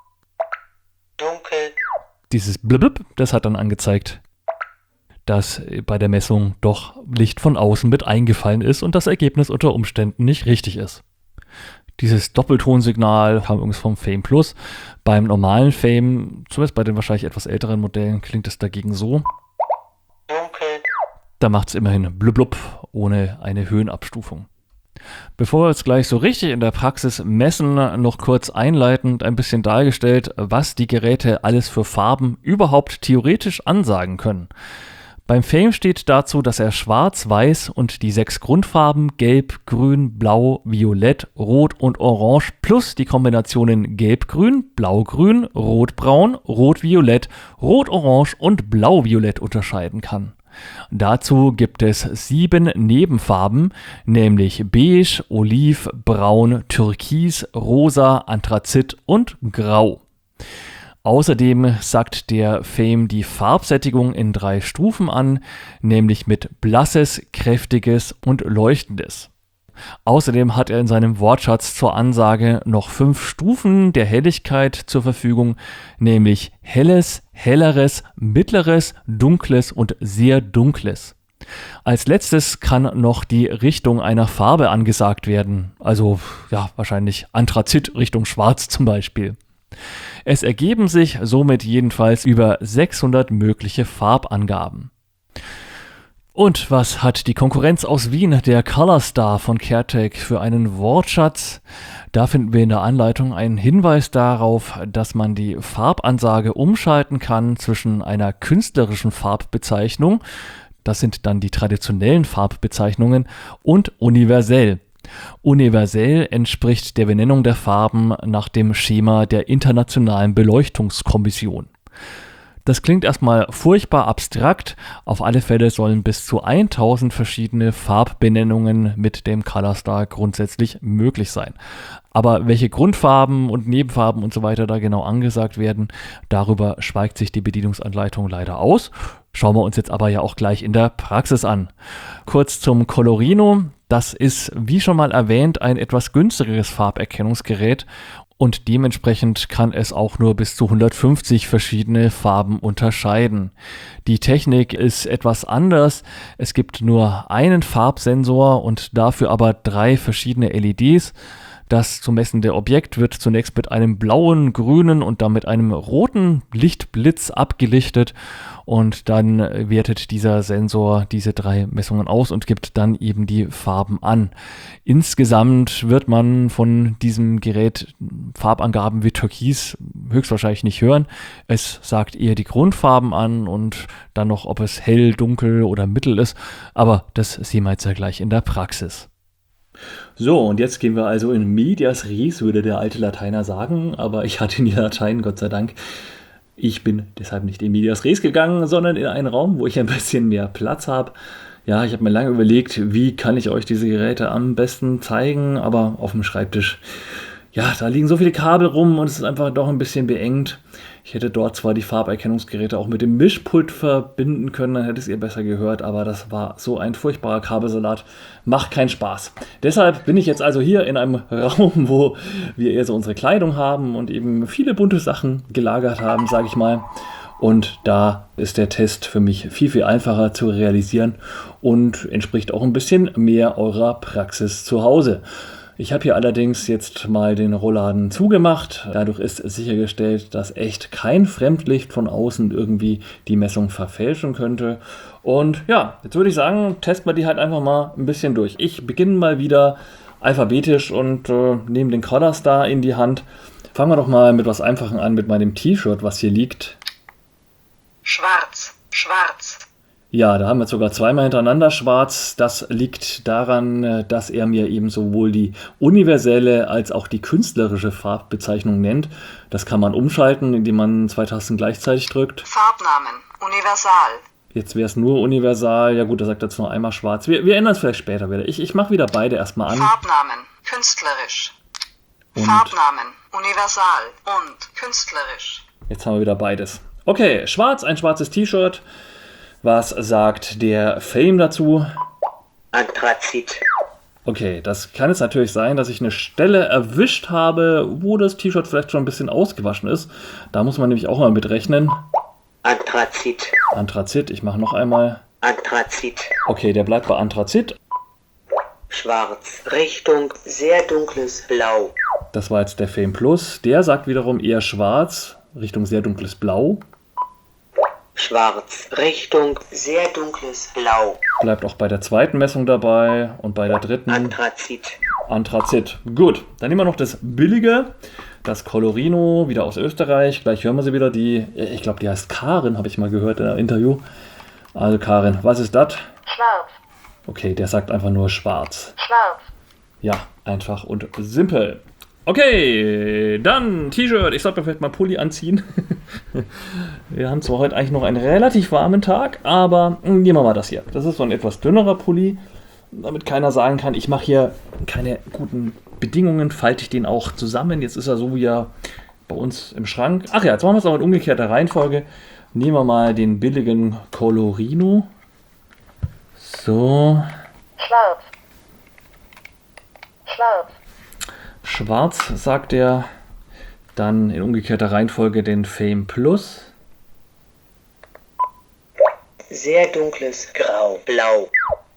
Dunkel. Dieses Blub, das hat dann angezeigt, dass bei der Messung doch Licht von außen mit eingefallen ist und das Ergebnis unter Umständen nicht richtig ist. Dieses Doppeltonsignal kam übrigens vom Fame Plus. Beim normalen Fame, zumindest bei den wahrscheinlich etwas älteren Modellen, klingt es dagegen so. Dunkel. Da macht es immerhin blub blub ohne eine Höhenabstufung. Bevor wir jetzt gleich so richtig in der Praxis messen, noch kurz einleitend ein bisschen dargestellt, was die Geräte alles für Farben überhaupt theoretisch ansagen können. Beim Fame steht dazu, dass er schwarz, weiß und die sechs Grundfarben gelb, grün, blau, violett, rot und orange plus die Kombinationen gelb-grün, blau-grün, rot-braun, rot-violett, rot-orange und blau-violett unterscheiden kann. Dazu gibt es sieben Nebenfarben, nämlich beige, oliv, braun, türkis, rosa, anthrazit und grau. Außerdem sagt der Fame die Farbsättigung in drei Stufen an, nämlich mit blasses, kräftiges und leuchtendes. Außerdem hat er in seinem Wortschatz zur Ansage noch fünf Stufen der Helligkeit zur Verfügung, nämlich helles, helleres, mittleres, dunkles und sehr dunkles. Als letztes kann noch die Richtung einer Farbe angesagt werden, also ja wahrscheinlich Anthrazit Richtung Schwarz zum Beispiel. Es ergeben sich somit jedenfalls über sechshundert mögliche Farbangaben. Und was hat die Konkurrenz aus Wien, der Colorstar von Caretech, für einen Wortschatz? Da finden wir in der Anleitung einen Hinweis darauf, dass man die Farbansage umschalten kann zwischen einer künstlerischen Farbbezeichnung, das sind dann die traditionellen Farbbezeichnungen, und universell. Universell entspricht der Benennung der Farben nach dem Schema der Internationalen Beleuchtungskommission. Das klingt erstmal furchtbar abstrakt, auf alle Fälle sollen bis zu tausend verschiedene Farbbenennungen mit dem Colorstar grundsätzlich möglich sein. Aber welche Grundfarben und Nebenfarben und so weiter da genau angesagt werden, darüber schweigt sich die Bedienungsanleitung leider aus. Schauen wir uns jetzt aber ja auch gleich in der Praxis an. Kurz zum Colorino. Das ist, wie schon mal erwähnt, ein etwas günstigeres Farberkennungsgerät und dementsprechend kann es auch nur bis zu hundertfünfzig verschiedene Farben unterscheiden. Die Technik ist etwas anders. Es gibt nur einen Farbsensor und dafür aber drei verschiedene L E Ds. Das zu messende Objekt wird zunächst mit einem blauen, grünen und dann mit einem roten Lichtblitz abgelichtet und dann wertet dieser Sensor diese drei Messungen aus und gibt dann eben die Farben an. Insgesamt wird man von diesem Gerät Farbangaben wie Türkis höchstwahrscheinlich nicht hören. Es sagt eher die Grundfarben an und dann noch, ob es hell, dunkel oder mittel ist, aber das sehen wir jetzt ja gleich in der Praxis. So, und jetzt gehen wir also in medias res, würde der alte Lateiner sagen, aber ich hatte nie Latein, Gott sei Dank. Ich bin deshalb nicht in medias res gegangen, sondern in einen Raum, wo ich ein bisschen mehr Platz habe. Ja, ich habe mir lange überlegt, wie kann ich euch diese Geräte am besten zeigen, aber auf dem Schreibtisch, ja, da liegen so viele Kabel rum und es ist einfach doch ein bisschen beengt. Ich hätte dort zwar die Farberkennungsgeräte auch mit dem Mischpult verbinden können, dann hättet ihr besser gehört, aber das war so ein furchtbarer Kabelsalat. Macht keinen Spaß. Deshalb bin ich jetzt also hier in einem Raum, wo wir eher so unsere Kleidung haben und eben viele bunte Sachen gelagert haben, sage ich mal. Und da ist der Test für mich viel, viel einfacher zu realisieren und entspricht auch ein bisschen mehr eurer Praxis zu Hause. Ich habe hier allerdings jetzt mal den Rollladen zugemacht. Dadurch ist sichergestellt, dass echt kein Fremdlicht von außen irgendwie die Messung verfälschen könnte. Und ja, jetzt würde ich sagen, testen wir die halt einfach mal ein bisschen durch. Ich beginne mal wieder alphabetisch und äh, nehme den Colorstar in die Hand. Fangen wir doch mal mit was Einfachem an, mit meinem T-Shirt, was hier liegt. Schwarz, schwarz. Ja, da haben wir sogar zweimal hintereinander schwarz. Das liegt daran, dass er mir eben sowohl die universelle als auch die künstlerische Farbbezeichnung nennt. Das kann man umschalten, indem man zwei Tasten gleichzeitig drückt. Farbnamen, universal. Jetzt wäre es nur universal. Ja gut, da sagt er jetzt nur einmal schwarz. Wir, wir ändern es vielleicht später wieder. Ich, ich mache wieder beide erstmal an. Farbnamen, künstlerisch. Und Farbnamen, universal und künstlerisch. Jetzt haben wir wieder beides. Okay, schwarz, ein schwarzes T-Shirt. Was sagt der Fame dazu? Anthrazit. Okay, das kann jetzt natürlich sein, dass ich eine Stelle erwischt habe, wo das T-Shirt vielleicht schon ein bisschen ausgewaschen ist. Da muss man nämlich auch mal mitrechnen. Anthrazit. Anthrazit, ich mache noch einmal. Anthrazit. Okay, der bleibt bei Anthrazit. Schwarz. Richtung sehr dunkles Blau. Das war jetzt der Fame Plus. Der sagt wiederum eher schwarz, Richtung sehr dunkles Blau. Schwarz. Richtung sehr dunkles Blau. Bleibt auch bei der zweiten Messung dabei und bei der dritten. Anthrazit. Anthrazit. Gut, dann nehmen wir noch das billige, das Colorino, wieder aus Österreich. Gleich hören wir sie wieder. Die, ich glaube, die heißt Karin, habe ich mal gehört in einem Interview. Also Karin, was ist das? Schwarz. Okay, der sagt einfach nur schwarz. Schwarz. Ja, einfach und simpel. Okay, dann T-Shirt. Ich sollte mir vielleicht mal Pulli anziehen. Wir haben zwar heute eigentlich noch einen relativ warmen Tag, aber nehmen wir mal das hier. Das ist so ein etwas dünnerer Pulli, damit keiner sagen kann, ich mache hier keine guten Bedingungen, falte ich den auch zusammen. Jetzt ist er so wie er bei uns im Schrank. Ach ja, jetzt machen wir es auch in umgekehrter Reihenfolge. Nehmen wir mal den billigen Colorino. So. Schwarz. Schwarz. Schwarz, sagt er. Dann in umgekehrter Reihenfolge den Fame Plus. Sehr dunkles Grau. Blau.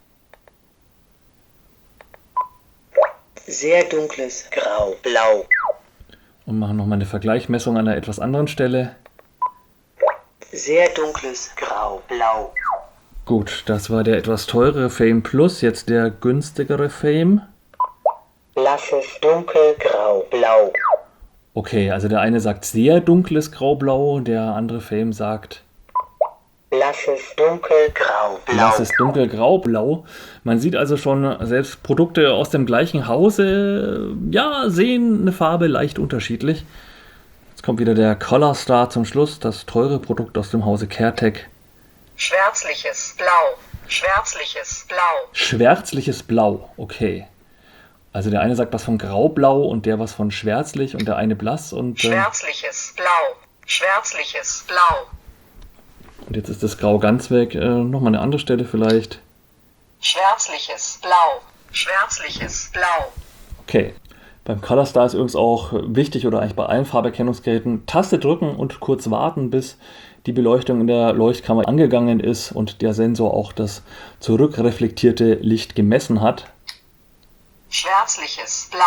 Sehr dunkles Grau. Blau. Und machen nochmal eine Vergleichsmessung an einer etwas anderen Stelle. Sehr dunkles Grau. Blau. Gut, das war der etwas teurere Fame Plus, jetzt der günstigere Fame. Blasses dunkelgrau. Blau. Okay, also der eine sagt sehr dunkles Graublau, der andere Fame sagt Blasses dunkelgrau. Blau. blasses dunkelgraublau. Man sieht also schon, selbst Produkte aus dem gleichen Hause, ja, sehen eine Farbe leicht unterschiedlich. Jetzt kommt wieder der Colorstar zum Schluss, das teure Produkt aus dem Hause Caretech. Schwärzliches Blau. Schwärzliches Blau. Schwärzliches Blau, okay. Also der eine sagt was von Graublau und der was von schwärzlich und der eine blass und... Äh, Schwärzliches Blau. Schwärzliches Blau. und jetzt ist das Grau ganz weg. Äh, Nochmal eine andere Stelle vielleicht. Schwärzliches Blau. Schwärzliches Blau. Okay. Beim Colorstar ist übrigens auch wichtig, oder eigentlich bei allen Farberkennungsgeräten, Taste drücken und kurz warten, bis die Beleuchtung in der Leuchtkammer angegangen ist und der Sensor auch das zurückreflektierte Licht gemessen hat. Schwärzliches Blau.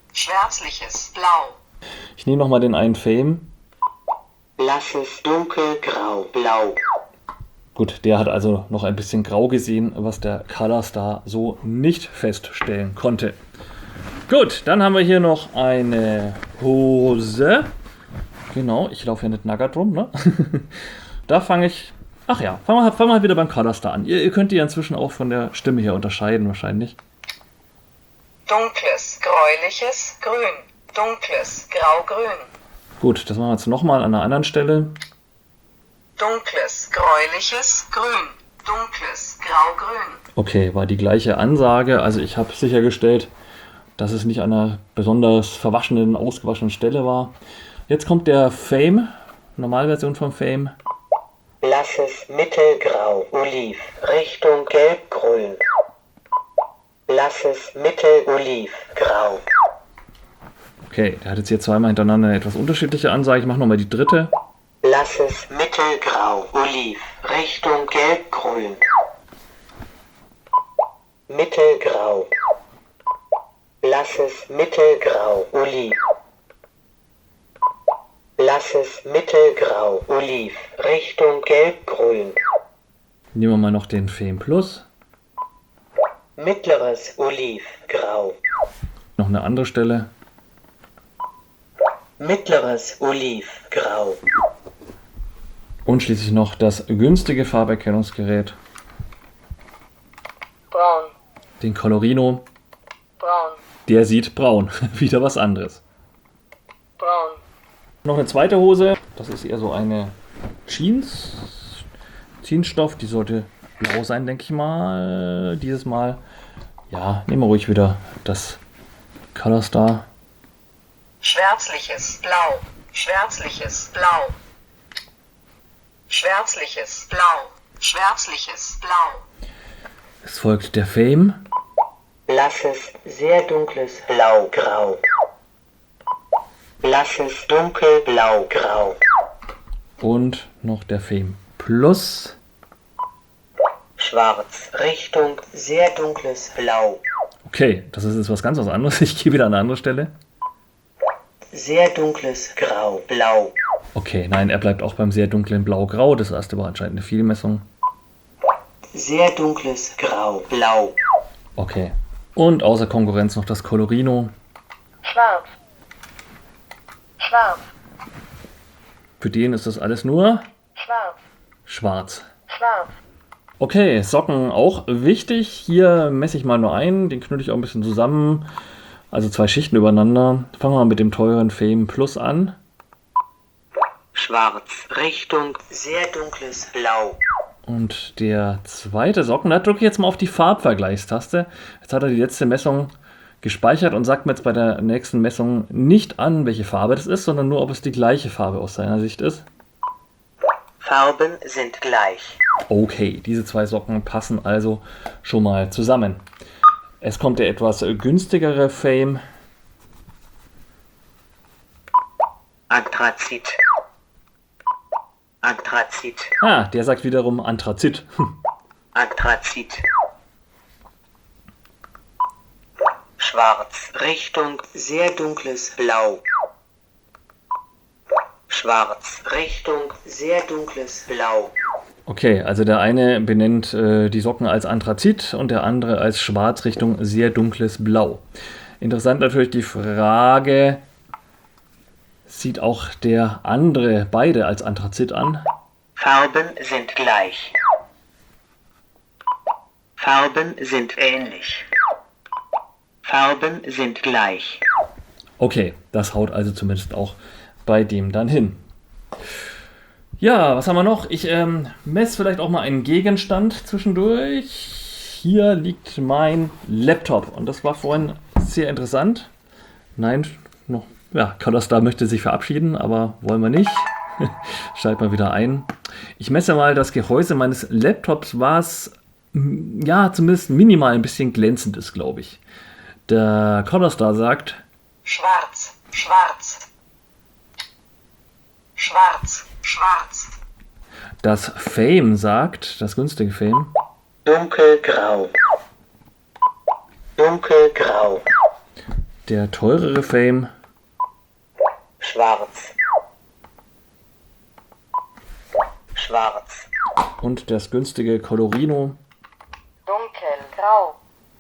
schwärzliches Blau, Ich nehme nochmal den einen Fame. blasses dunkelgrau-blau, Gut, der hat also noch ein bisschen grau gesehen, was der Color Star so nicht feststellen konnte. Gut, dann haben wir hier noch eine Hose. Genau, ich laufe ja nicht nackert rum, ne? Da fange ich... Ach ja, fangen wir, fangen wir wieder beim Color Star an. Ihr, ihr könnt die ja inzwischen auch von der Stimme her unterscheiden wahrscheinlich. dunkles, gräuliches Grün, dunkles, graugrün, Gut, das machen wir jetzt nochmal an einer anderen Stelle. dunkles, gräuliches Grün, dunkles, graugrün, Okay, war die gleiche Ansage. Also ich habe sichergestellt, dass es nicht an einer besonders verwaschenen, ausgewaschenen Stelle war. Jetzt kommt der Fame, Normalversion vom Fame. blasses mittelgrau-oliv, Richtung gelbgrün, blasses mittelolivgrau, Okay, der hat jetzt hier zweimal hintereinander eine etwas unterschiedliche Ansage. Ich mache nochmal die dritte. blasses mittelgrau-oliv, Richtung gelbgrün, mittelgrau, blasses mittelgrau-oliv, blasses mittelgrau-oliv, Richtung gelbgrün, Nehmen wir mal noch den Fame Plus. mittleres olivgrau, Noch eine andere Stelle. mittleres olivgrau, Und schließlich noch das günstige Farberkennungsgerät, braun, den Colorino. braun, Der sieht braun. Wieder was anderes. braun, Noch eine zweite Hose. Das ist eher so eine Jeans. Jeansstoff. Die sollte blau sein, denke ich mal. Dieses Mal. Ja, nehmen wir ruhig wieder das Color Star. schwärzliches Blau, schwärzliches Blau, schwärzliches Blau, schwärzliches Blau, Es folgt der Fame. blasses, sehr dunkles Blaugrau, blasses, dunkelblaugrau, Und noch der Fame Plus. schwarz, Richtung sehr dunkles Blau, Okay, das ist jetzt was ganz was anderes. Ich gehe wieder an eine andere Stelle. sehr dunkles Grau, Blau, Okay, nein, er bleibt auch beim sehr dunklen Blau-Grau. Das erste war anscheinend eine Fehlmessung. sehr dunkles Grau, Blau, Okay. Und außer Konkurrenz noch das Colorino. schwarz, schwarz, Für den ist das alles nur schwarz, schwarz. schwarz, Okay, Socken auch wichtig. Hier messe ich mal nur ein. Den knülle ich auch ein bisschen zusammen. Also zwei Schichten übereinander. Fangen wir mal mit dem teuren Fame Plus an. schwarz, Richtung sehr dunkles Blau, Und der zweite Socken, da drücke ich jetzt mal auf die Farbvergleichstaste. Jetzt hat er die letzte Messung gespeichert und sagt mir jetzt bei der nächsten Messung nicht an, welche Farbe das ist, sondern nur, ob es die gleiche Farbe aus seiner Sicht ist. Farben sind gleich, Okay, diese zwei Socken passen also schon mal zusammen. Es kommt der etwas günstigere Fame. Anthrazit, Anthrazit, Ah, der sagt wiederum Anthrazit. Anthrazit, schwarz, Richtung sehr dunkles Blau, schwarz, Richtung sehr dunkles Blau, Okay, also der eine benennt äh, die Socken als Anthrazit und der andere als schwarz Richtung sehr dunkles Blau. Interessant natürlich die Frage, sieht auch der andere beide als Anthrazit an? Farben sind gleich, Farben sind ähnlich, Farben sind gleich, Okay, das haut also zumindest auch bei dem dann hin. Ja, was haben wir noch? Ich ähm, messe vielleicht auch mal einen Gegenstand zwischendurch. Hier liegt mein Laptop und das war vorhin sehr interessant. Nein, noch, ja, Colorstar möchte sich verabschieden, aber wollen wir nicht. Schalt mal wieder ein. Ich messe mal das Gehäuse meines Laptops, was ja zumindest minimal ein bisschen glänzend ist, glaube ich. Der Colorstar sagt schwarz, schwarz, schwarz, schwarz, Das Fame sagt, das günstige Fame, dunkelgrau, dunkelgrau, Der teurere Fame. Schwarz. Schwarz. Und das günstige Colorino. Dunkelgrau.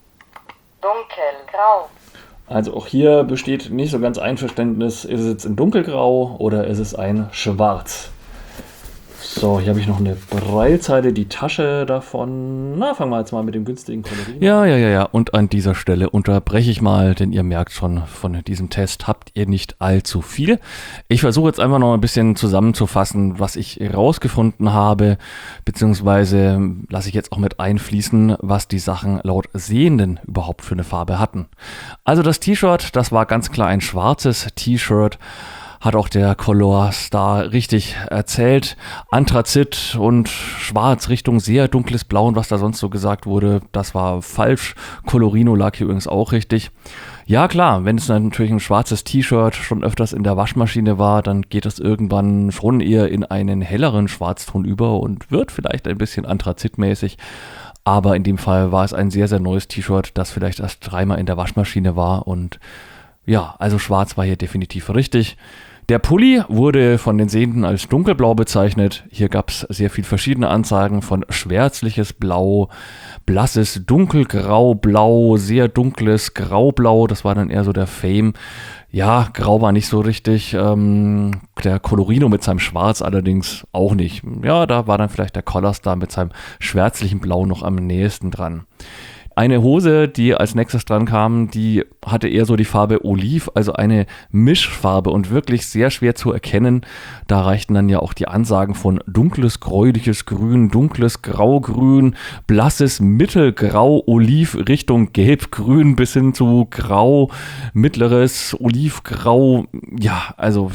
Dunkelgrau. Also auch hier besteht nicht so ganz Einverständnis, ist es jetzt in dunkelgrau oder ist es ein Schwarz? So, hier habe ich noch eine Breilzeile, die Tasche davon. Na, fangen wir jetzt mal mit dem günstigen Colorino. Ja, ja, ja, ja. Und an dieser Stelle unterbreche ich mal, denn ihr merkt schon, von diesem Test habt ihr nicht allzu viel. Ich versuche jetzt einfach noch ein bisschen zusammenzufassen, was ich rausgefunden habe, beziehungsweise lasse ich jetzt auch mit einfließen, was die Sachen laut Sehenden überhaupt für eine Farbe hatten. Also das T-Shirt, das war ganz klar ein schwarzes T-Shirt. Hat auch der Color Star richtig erzählt. Anthrazit und Schwarz Richtung sehr dunkles Blau und was da sonst so gesagt wurde, das war falsch. Colorino lag hier übrigens auch richtig. Ja klar, wenn es dann natürlich ein schwarzes T-Shirt schon öfters in der Waschmaschine war, dann geht es irgendwann schon eher in einen helleren Schwarzton über und wird vielleicht ein bisschen anthrazitmäßig. Aber in dem Fall war es ein sehr, sehr neues T-Shirt, das vielleicht erst dreimal in der Waschmaschine war und ja, also schwarz war hier definitiv richtig. Der Pulli wurde von den Sehenden als dunkelblau bezeichnet. Hier gab es sehr viel verschiedene Ansagen von schwärzliches Blau, blasses dunkelgrau, blau, sehr dunkles graublau. Das war dann eher so der Fame. Ja, grau war nicht so richtig. Ähm, der Colorino mit seinem Schwarz allerdings auch nicht. Ja, da war dann vielleicht der Color Star mit seinem schwärzlichen Blau noch am nächsten dran. Eine Hose, die als nächstes dran kam, die hatte eher so die Farbe Oliv, also eine Mischfarbe und wirklich sehr schwer zu erkennen. Da reichten dann ja auch die Ansagen von dunkles gräuliches Grün, dunkles Graugrün, blasses Mittelgrau, Oliv Richtung Gelbgrün bis hin zu Grau, mittleres Olivgrau. Ja, also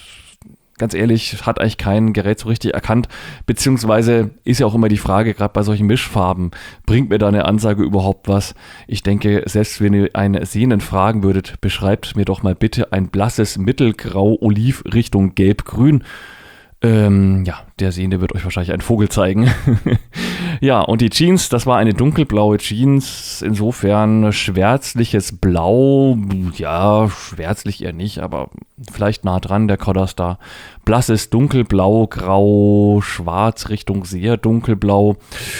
ganz ehrlich, hat eigentlich kein Gerät so richtig erkannt, beziehungsweise ist ja auch immer die Frage, gerade bei solchen Mischfarben, bringt mir da eine Ansage überhaupt was? Ich denke, selbst wenn ihr einen Sehenden fragen würdet, beschreibt mir doch mal bitte ein blasses Mittelgrau, Oliv Richtung Gelb-Grün. Ähm, ja, der Sehende wird euch wahrscheinlich einen Vogel zeigen. Ja, und die Jeans, das war eine dunkelblaue Jeans, insofern schwärzliches Blau, ja, schwärzlich eher nicht, aber vielleicht nah dran, der Color Star. Blasses dunkelblau, grau, schwarz Richtung sehr dunkelblau.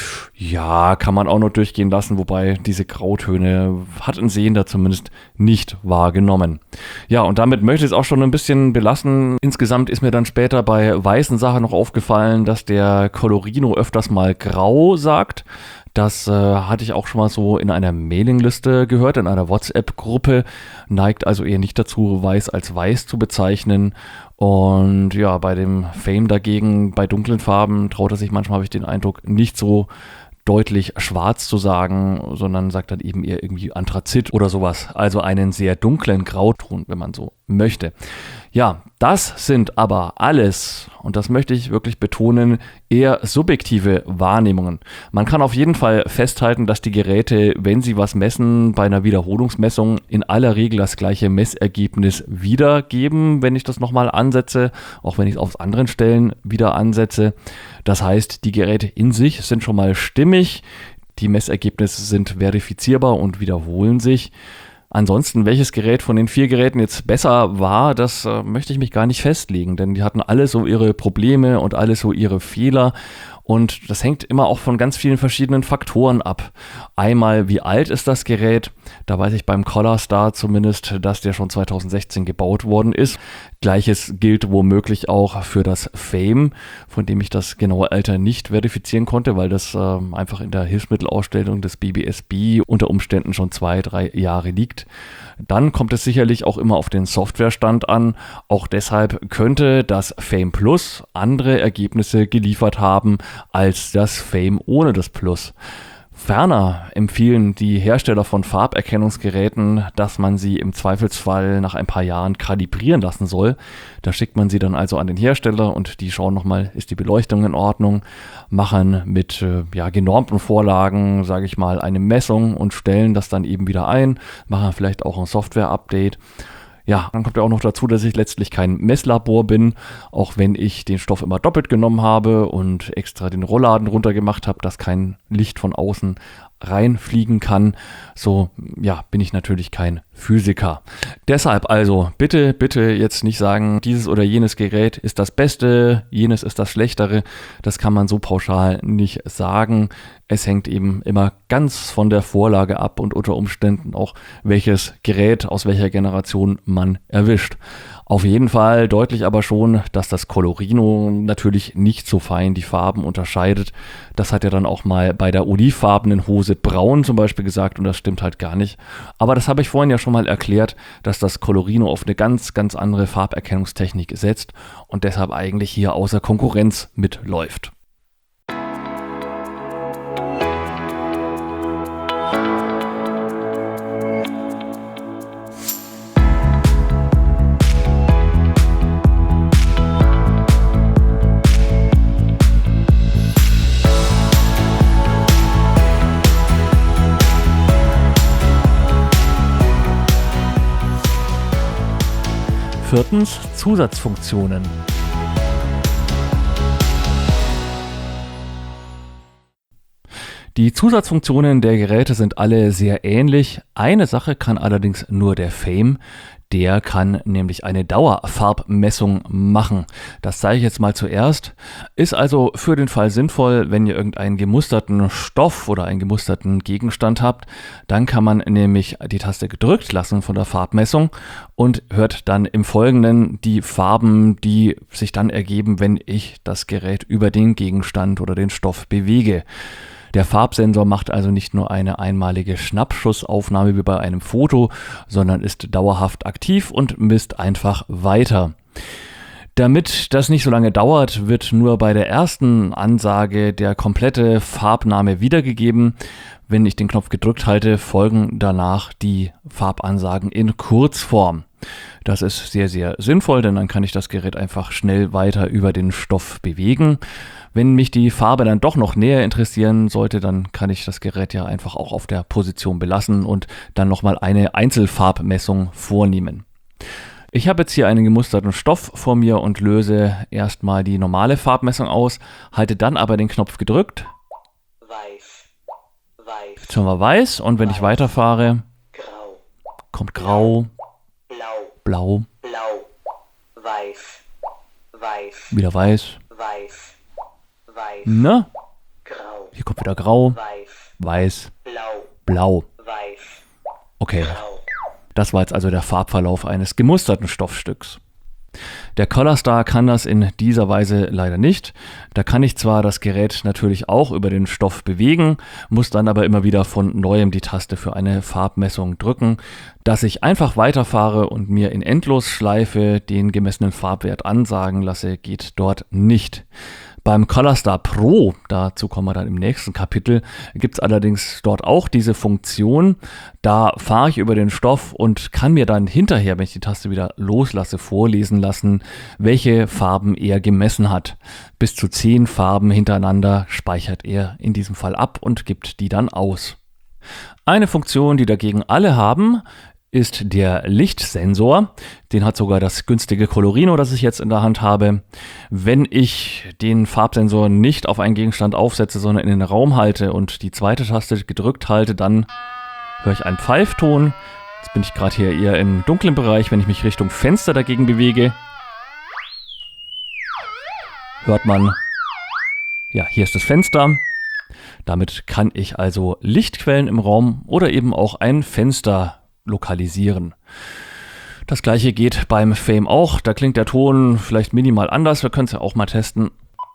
Ja, kann man auch noch durchgehen lassen, wobei diese Grautöne hat ein Sehender zumindest nicht wahrgenommen. Ja, und damit möchte ich es auch schon ein bisschen belassen. Insgesamt ist mir dann später bei weißen Sachen noch aufgefallen, dass der Colorino öfters mal grau sagt. Das äh, hatte ich auch schon mal so in einer Mailingliste gehört, in einer WhatsApp-Gruppe. Neigt also eher nicht dazu, weiß als weiß zu bezeichnen. Und ja, bei dem Fame dagegen, bei dunklen Farben, traut er sich manchmal, habe ich den Eindruck, nicht so deutlich schwarz zu sagen, sondern sagt dann eben eher irgendwie Anthrazit oder sowas. Also einen sehr dunklen Grauton, wenn man so möchte. Ja, das sind aber alles, und das möchte ich wirklich betonen, eher subjektive Wahrnehmungen. Man kann auf jeden Fall festhalten, dass die Geräte, wenn sie was messen, bei einer Wiederholungsmessung in aller Regel das gleiche Messergebnis wiedergeben, wenn ich das nochmal ansetze, auch wenn ich es auf anderen Stellen wieder ansetze. Das heißt, die Geräte in sich sind schon mal stimmig, die Messergebnisse sind verifizierbar und wiederholen sich. Ansonsten, welches Gerät von den vier Geräten jetzt besser war, das äh, möchte ich mich gar nicht festlegen, denn die hatten alle so ihre Probleme und alle so ihre Fehler. Und das hängt immer auch von ganz vielen verschiedenen Faktoren ab. Einmal, wie alt ist das Gerät? Da weiß ich beim Color Star zumindest, dass der schon zweitausendsechzehn gebaut worden ist. Gleiches gilt womöglich auch für das Fame, von dem ich das genaue Alter nicht verifizieren konnte, weil das äh, einfach in der Hilfsmittelausstellung des B B S B unter Umständen schon zwei, drei Jahre liegt. Dann kommt es sicherlich auch immer auf den Softwarestand an. Auch deshalb könnte das Fame Plus andere Ergebnisse geliefert haben als das Fame ohne das Plus. Ferner empfehlen die Hersteller von Farberkennungsgeräten, dass man sie im Zweifelsfall nach ein paar Jahren kalibrieren lassen soll. Da schickt man sie dann also an den Hersteller und die schauen nochmal, ist die Beleuchtung in Ordnung, machen mit äh, ja, genormten Vorlagen, sage ich mal, eine Messung und stellen das dann eben wieder ein, machen vielleicht auch ein Software-Update. Ja, dann kommt ja auch noch dazu, dass ich letztlich kein Messlabor bin, auch wenn ich den Stoff immer doppelt genommen habe und extra den Rollladen runtergemacht habe, dass kein Licht von außen reinfliegen kann. So, ja, bin ich natürlich kein Physiker. Deshalb also bitte, bitte jetzt nicht sagen, dieses oder jenes Gerät ist das Beste, jenes ist das Schlechtere. Das kann man so pauschal nicht sagen. Es hängt eben immer ganz von der Vorlage ab und unter Umständen auch, welches Gerät aus welcher Generation man erwischt. Auf jeden Fall deutlich aber schon, dass das Colorino natürlich nicht so fein die Farben unterscheidet. Das hat er dann auch mal bei der olivfarbenen Hose braun zum Beispiel gesagt und das stimmt halt gar nicht. Aber das habe ich vorhin ja schon mal erklärt, dass das Colorino auf eine ganz, ganz andere Farberkennungstechnik setzt und deshalb eigentlich hier außer Konkurrenz mitläuft. Viertens, Zusatzfunktionen. Die Zusatzfunktionen der Geräte sind alle sehr ähnlich. Eine Sache kann allerdings nur der Fame. Der kann nämlich eine Dauerfarbmessung machen. Das zeige ich jetzt mal zuerst. Ist also für den Fall sinnvoll, wenn ihr irgendeinen gemusterten Stoff oder einen gemusterten Gegenstand habt. Dann kann man nämlich die Taste gedrückt lassen von der Farbmessung und hört dann im Folgenden die Farben, die sich dann ergeben, wenn ich das Gerät über den Gegenstand oder den Stoff bewege. Der Farbsensor macht also nicht nur eine einmalige Schnappschussaufnahme wie bei einem Foto, sondern ist dauerhaft aktiv und misst einfach weiter. Damit das nicht so lange dauert, wird nur bei der ersten Ansage der komplette Farbname wiedergegeben. Wenn ich den Knopf gedrückt halte, folgen danach die Farbansagen in Kurzform. Das ist sehr, sehr sinnvoll, denn dann kann ich das Gerät einfach schnell weiter über den Stoff bewegen. Wenn mich die Farbe dann doch noch näher interessieren sollte, dann kann ich das Gerät ja einfach auch auf der Position belassen und dann nochmal eine Einzelfarbmessung vornehmen. Ich habe jetzt hier einen gemusterten Stoff vor mir und löse erstmal die normale Farbmessung aus, halte dann aber den Knopf gedrückt. Weiß. Weiß. Jetzt haben wir weiß und wenn ich weiterfahre, Grau. kommt grau, Blau. blau, Blau. Weiß. Weiß. wieder weiß. Weiß. Weiß. Na, Grau. hier kommt wieder grau, Weiß. weiß, Blau. blau. Weiß. Okay, Grau. das war jetzt also der Farbverlauf eines gemusterten Stoffstücks. Der Colorstar kann das in dieser Weise leider nicht. Da kann ich zwar das Gerät natürlich auch über den Stoff bewegen, muss dann aber immer wieder von neuem die Taste für eine Farbmessung drücken. Dass ich einfach weiterfahre und mir in Endlosschleife den gemessenen Farbwert ansagen lasse, geht dort nicht. Beim Colorstar Pro, dazu kommen wir dann im nächsten Kapitel, gibt es allerdings dort auch diese Funktion. Da fahre ich über den Stoff und kann mir dann hinterher, wenn ich die Taste wieder loslasse, vorlesen lassen, welche Farben er gemessen hat. Bis zu zehn Farben hintereinander speichert er in diesem Fall ab und gibt die dann aus. Eine Funktion, die dagegen alle haben, ist der Lichtsensor. Den hat sogar das günstige Colorino, das ich jetzt in der Hand habe. Wenn ich den Farbsensor nicht auf einen Gegenstand aufsetze, sondern in den Raum halte und die zweite Taste gedrückt halte, dann höre ich einen Pfeifton. Jetzt bin ich gerade hier eher im dunklen Bereich. Wenn ich mich Richtung Fenster dagegen bewege, hört man, ja, hier ist das Fenster. Damit kann ich also Lichtquellen im Raum oder eben auch ein Fenster lokalisieren. Das gleiche geht beim Fame auch. Da klingt der Ton vielleicht minimal anders. Wir können es ja auch mal testen.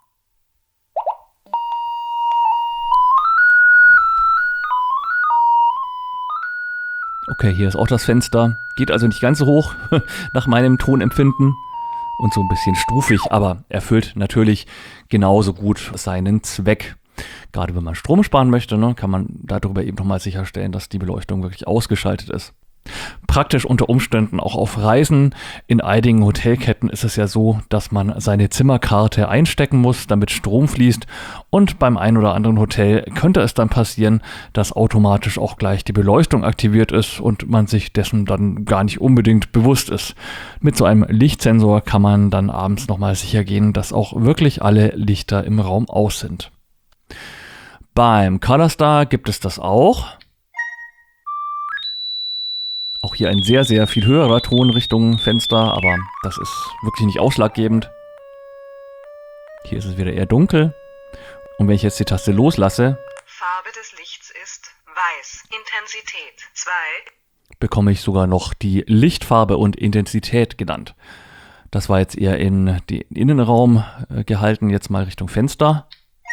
Okay, hier ist auch das Fenster. Geht also nicht ganz so hoch nach meinem Tonempfinden und so ein bisschen stufig, aber erfüllt natürlich genauso gut seinen Zweck. Gerade wenn man Strom sparen möchte, ne, kann man darüber eben nochmal sicherstellen, dass die Beleuchtung wirklich ausgeschaltet ist. Praktisch unter Umständen auch auf Reisen. In einigen Hotelketten ist es ja so, dass man seine Zimmerkarte einstecken muss, damit Strom fließt. Und beim einen oder anderen Hotel könnte es dann passieren, dass automatisch auch gleich die Beleuchtung aktiviert ist und man sich dessen dann gar nicht unbedingt bewusst ist. Mit so einem Lichtsensor kann man dann abends nochmal sicher gehen, dass auch wirklich alle Lichter im Raum aus sind. Beim Colorstar gibt es das auch. Auch hier ein sehr, sehr viel höherer Ton Richtung Fenster, aber das ist wirklich nicht ausschlaggebend. Hier ist es wieder eher dunkel. Und wenn ich jetzt die Taste loslasse, Farbe des Lichts ist weiß. Intensität zwei. bekomme ich sogar noch die Lichtfarbe und Intensität genannt. Das war jetzt eher in den Innenraum äh, gehalten, jetzt mal Richtung Fenster.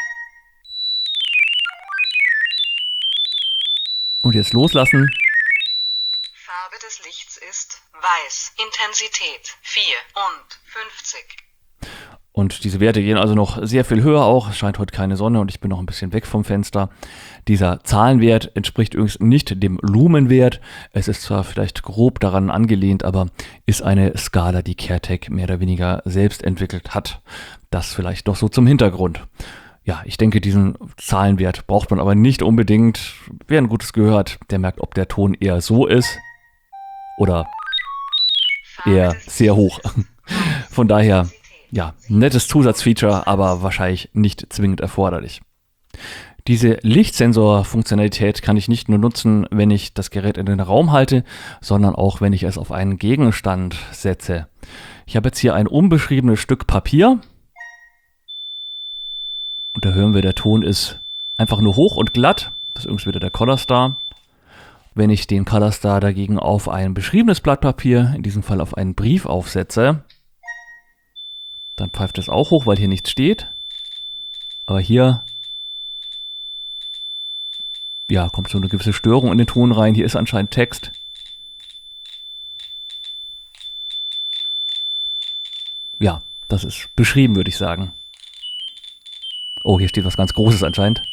Und jetzt loslassen. Farbe des Lichts ist weiß. Intensität vier und fünfzig. Und diese Werte gehen also noch sehr viel höher auch. Es scheint heute keine Sonne und ich bin noch ein bisschen weg vom Fenster. Dieser Zahlenwert entspricht übrigens nicht dem Lumenwert. Es ist zwar vielleicht grob daran angelehnt, aber ist eine Skala, die Caretech mehr oder weniger selbst entwickelt hat. Das vielleicht noch so zum Hintergrund. Ja, ich denke, diesen Zahlenwert braucht man aber nicht unbedingt. Wer ein gutes Gehör hat, der merkt, ob der Ton eher so ist oder eher sehr hoch. Von daher, ja, nettes Zusatzfeature, aber wahrscheinlich nicht zwingend erforderlich. Diese Lichtsensor-Funktionalität kann ich nicht nur nutzen, wenn ich das Gerät in den Raum halte, sondern auch, wenn ich es auf einen Gegenstand setze. Ich habe jetzt hier ein unbeschriebenes Stück Papier. Und da hören wir, der Ton ist einfach nur hoch und glatt. Das ist übrigens wieder der Colorstar. Wenn ich den Colorstar dagegen auf ein beschriebenes Blatt Papier, in diesem Fall auf einen Brief aufsetze, dann pfeift es auch hoch, weil hier nichts steht. Aber hier ja, kommt so eine gewisse Störung in den Ton rein. Hier ist anscheinend Text. Ja, das ist beschrieben, würde ich sagen. Oh, hier steht was ganz Großes anscheinend.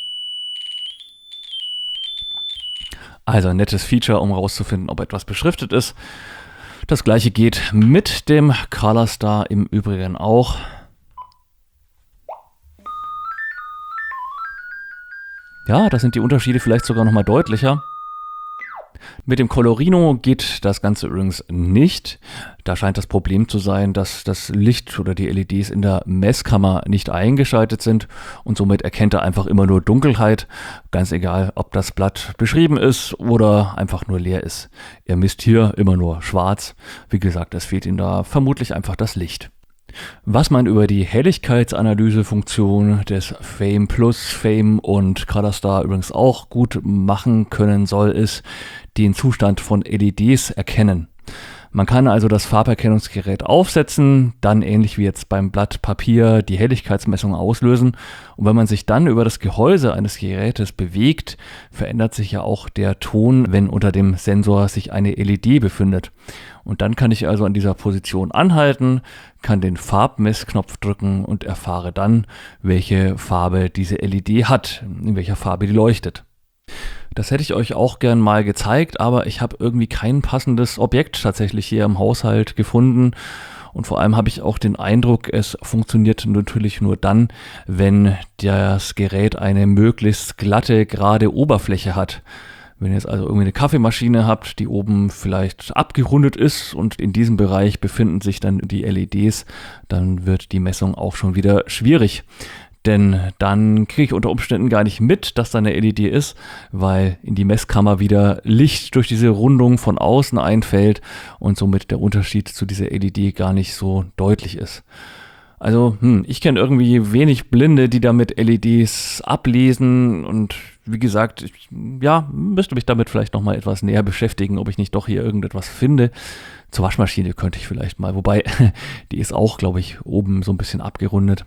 Also ein nettes Feature, um herauszufinden, ob etwas beschriftet ist. Das gleiche geht mit dem Colorstar im Übrigen auch. Ja, da sind die Unterschiede vielleicht sogar nochmal deutlicher. Mit dem Colorino geht das Ganze übrigens nicht. Da scheint das Problem zu sein, dass das Licht oder die L E Ds in der Messkammer nicht eingeschaltet sind und somit erkennt er einfach immer nur Dunkelheit. Ganz egal, ob das Blatt beschrieben ist oder einfach nur leer ist. Er misst hier immer nur schwarz. Wie gesagt, es fehlt ihm da vermutlich einfach das Licht. Was man über die Helligkeitsanalysefunktion des Fame Plus, Fame und Colorstar übrigens auch gut machen können soll, ist den Zustand von L E Ds erkennen. Man kann also das Farberkennungsgerät aufsetzen, dann ähnlich wie jetzt beim Blatt Papier die Helligkeitsmessung auslösen und wenn man sich dann über das Gehäuse eines Gerätes bewegt, verändert sich ja auch der Ton, wenn unter dem Sensor sich eine L E D befindet. Und dann kann ich also an dieser Position anhalten, kann den Farbmessknopf drücken und erfahre dann, welche Farbe diese L E D hat, in welcher Farbe die leuchtet. Das hätte ich euch auch gern mal gezeigt, aber ich habe irgendwie kein passendes Objekt tatsächlich hier im Haushalt gefunden. Und vor allem habe ich auch den Eindruck, es funktioniert natürlich nur dann, wenn das Gerät eine möglichst glatte, gerade Oberfläche hat. Wenn ihr jetzt also irgendwie eine Kaffeemaschine habt, die oben vielleicht abgerundet ist und in diesem Bereich befinden sich dann die L E Ds, dann wird die Messung auch schon wieder schwierig. Denn dann kriege ich unter Umständen gar nicht mit, dass da eine L E D ist, weil in die Messkammer wieder Licht durch diese Rundung von außen einfällt und somit der Unterschied zu dieser L E D gar nicht so deutlich ist. Also, hm, ich kenne irgendwie wenig Blinde, die damit L E Ds ablesen und wie gesagt, ich, ja, müsste mich damit vielleicht nochmal etwas näher beschäftigen, ob ich nicht doch hier irgendetwas finde. Zur Waschmaschine könnte ich vielleicht mal, wobei, die ist auch, glaube ich, oben so ein bisschen abgerundet.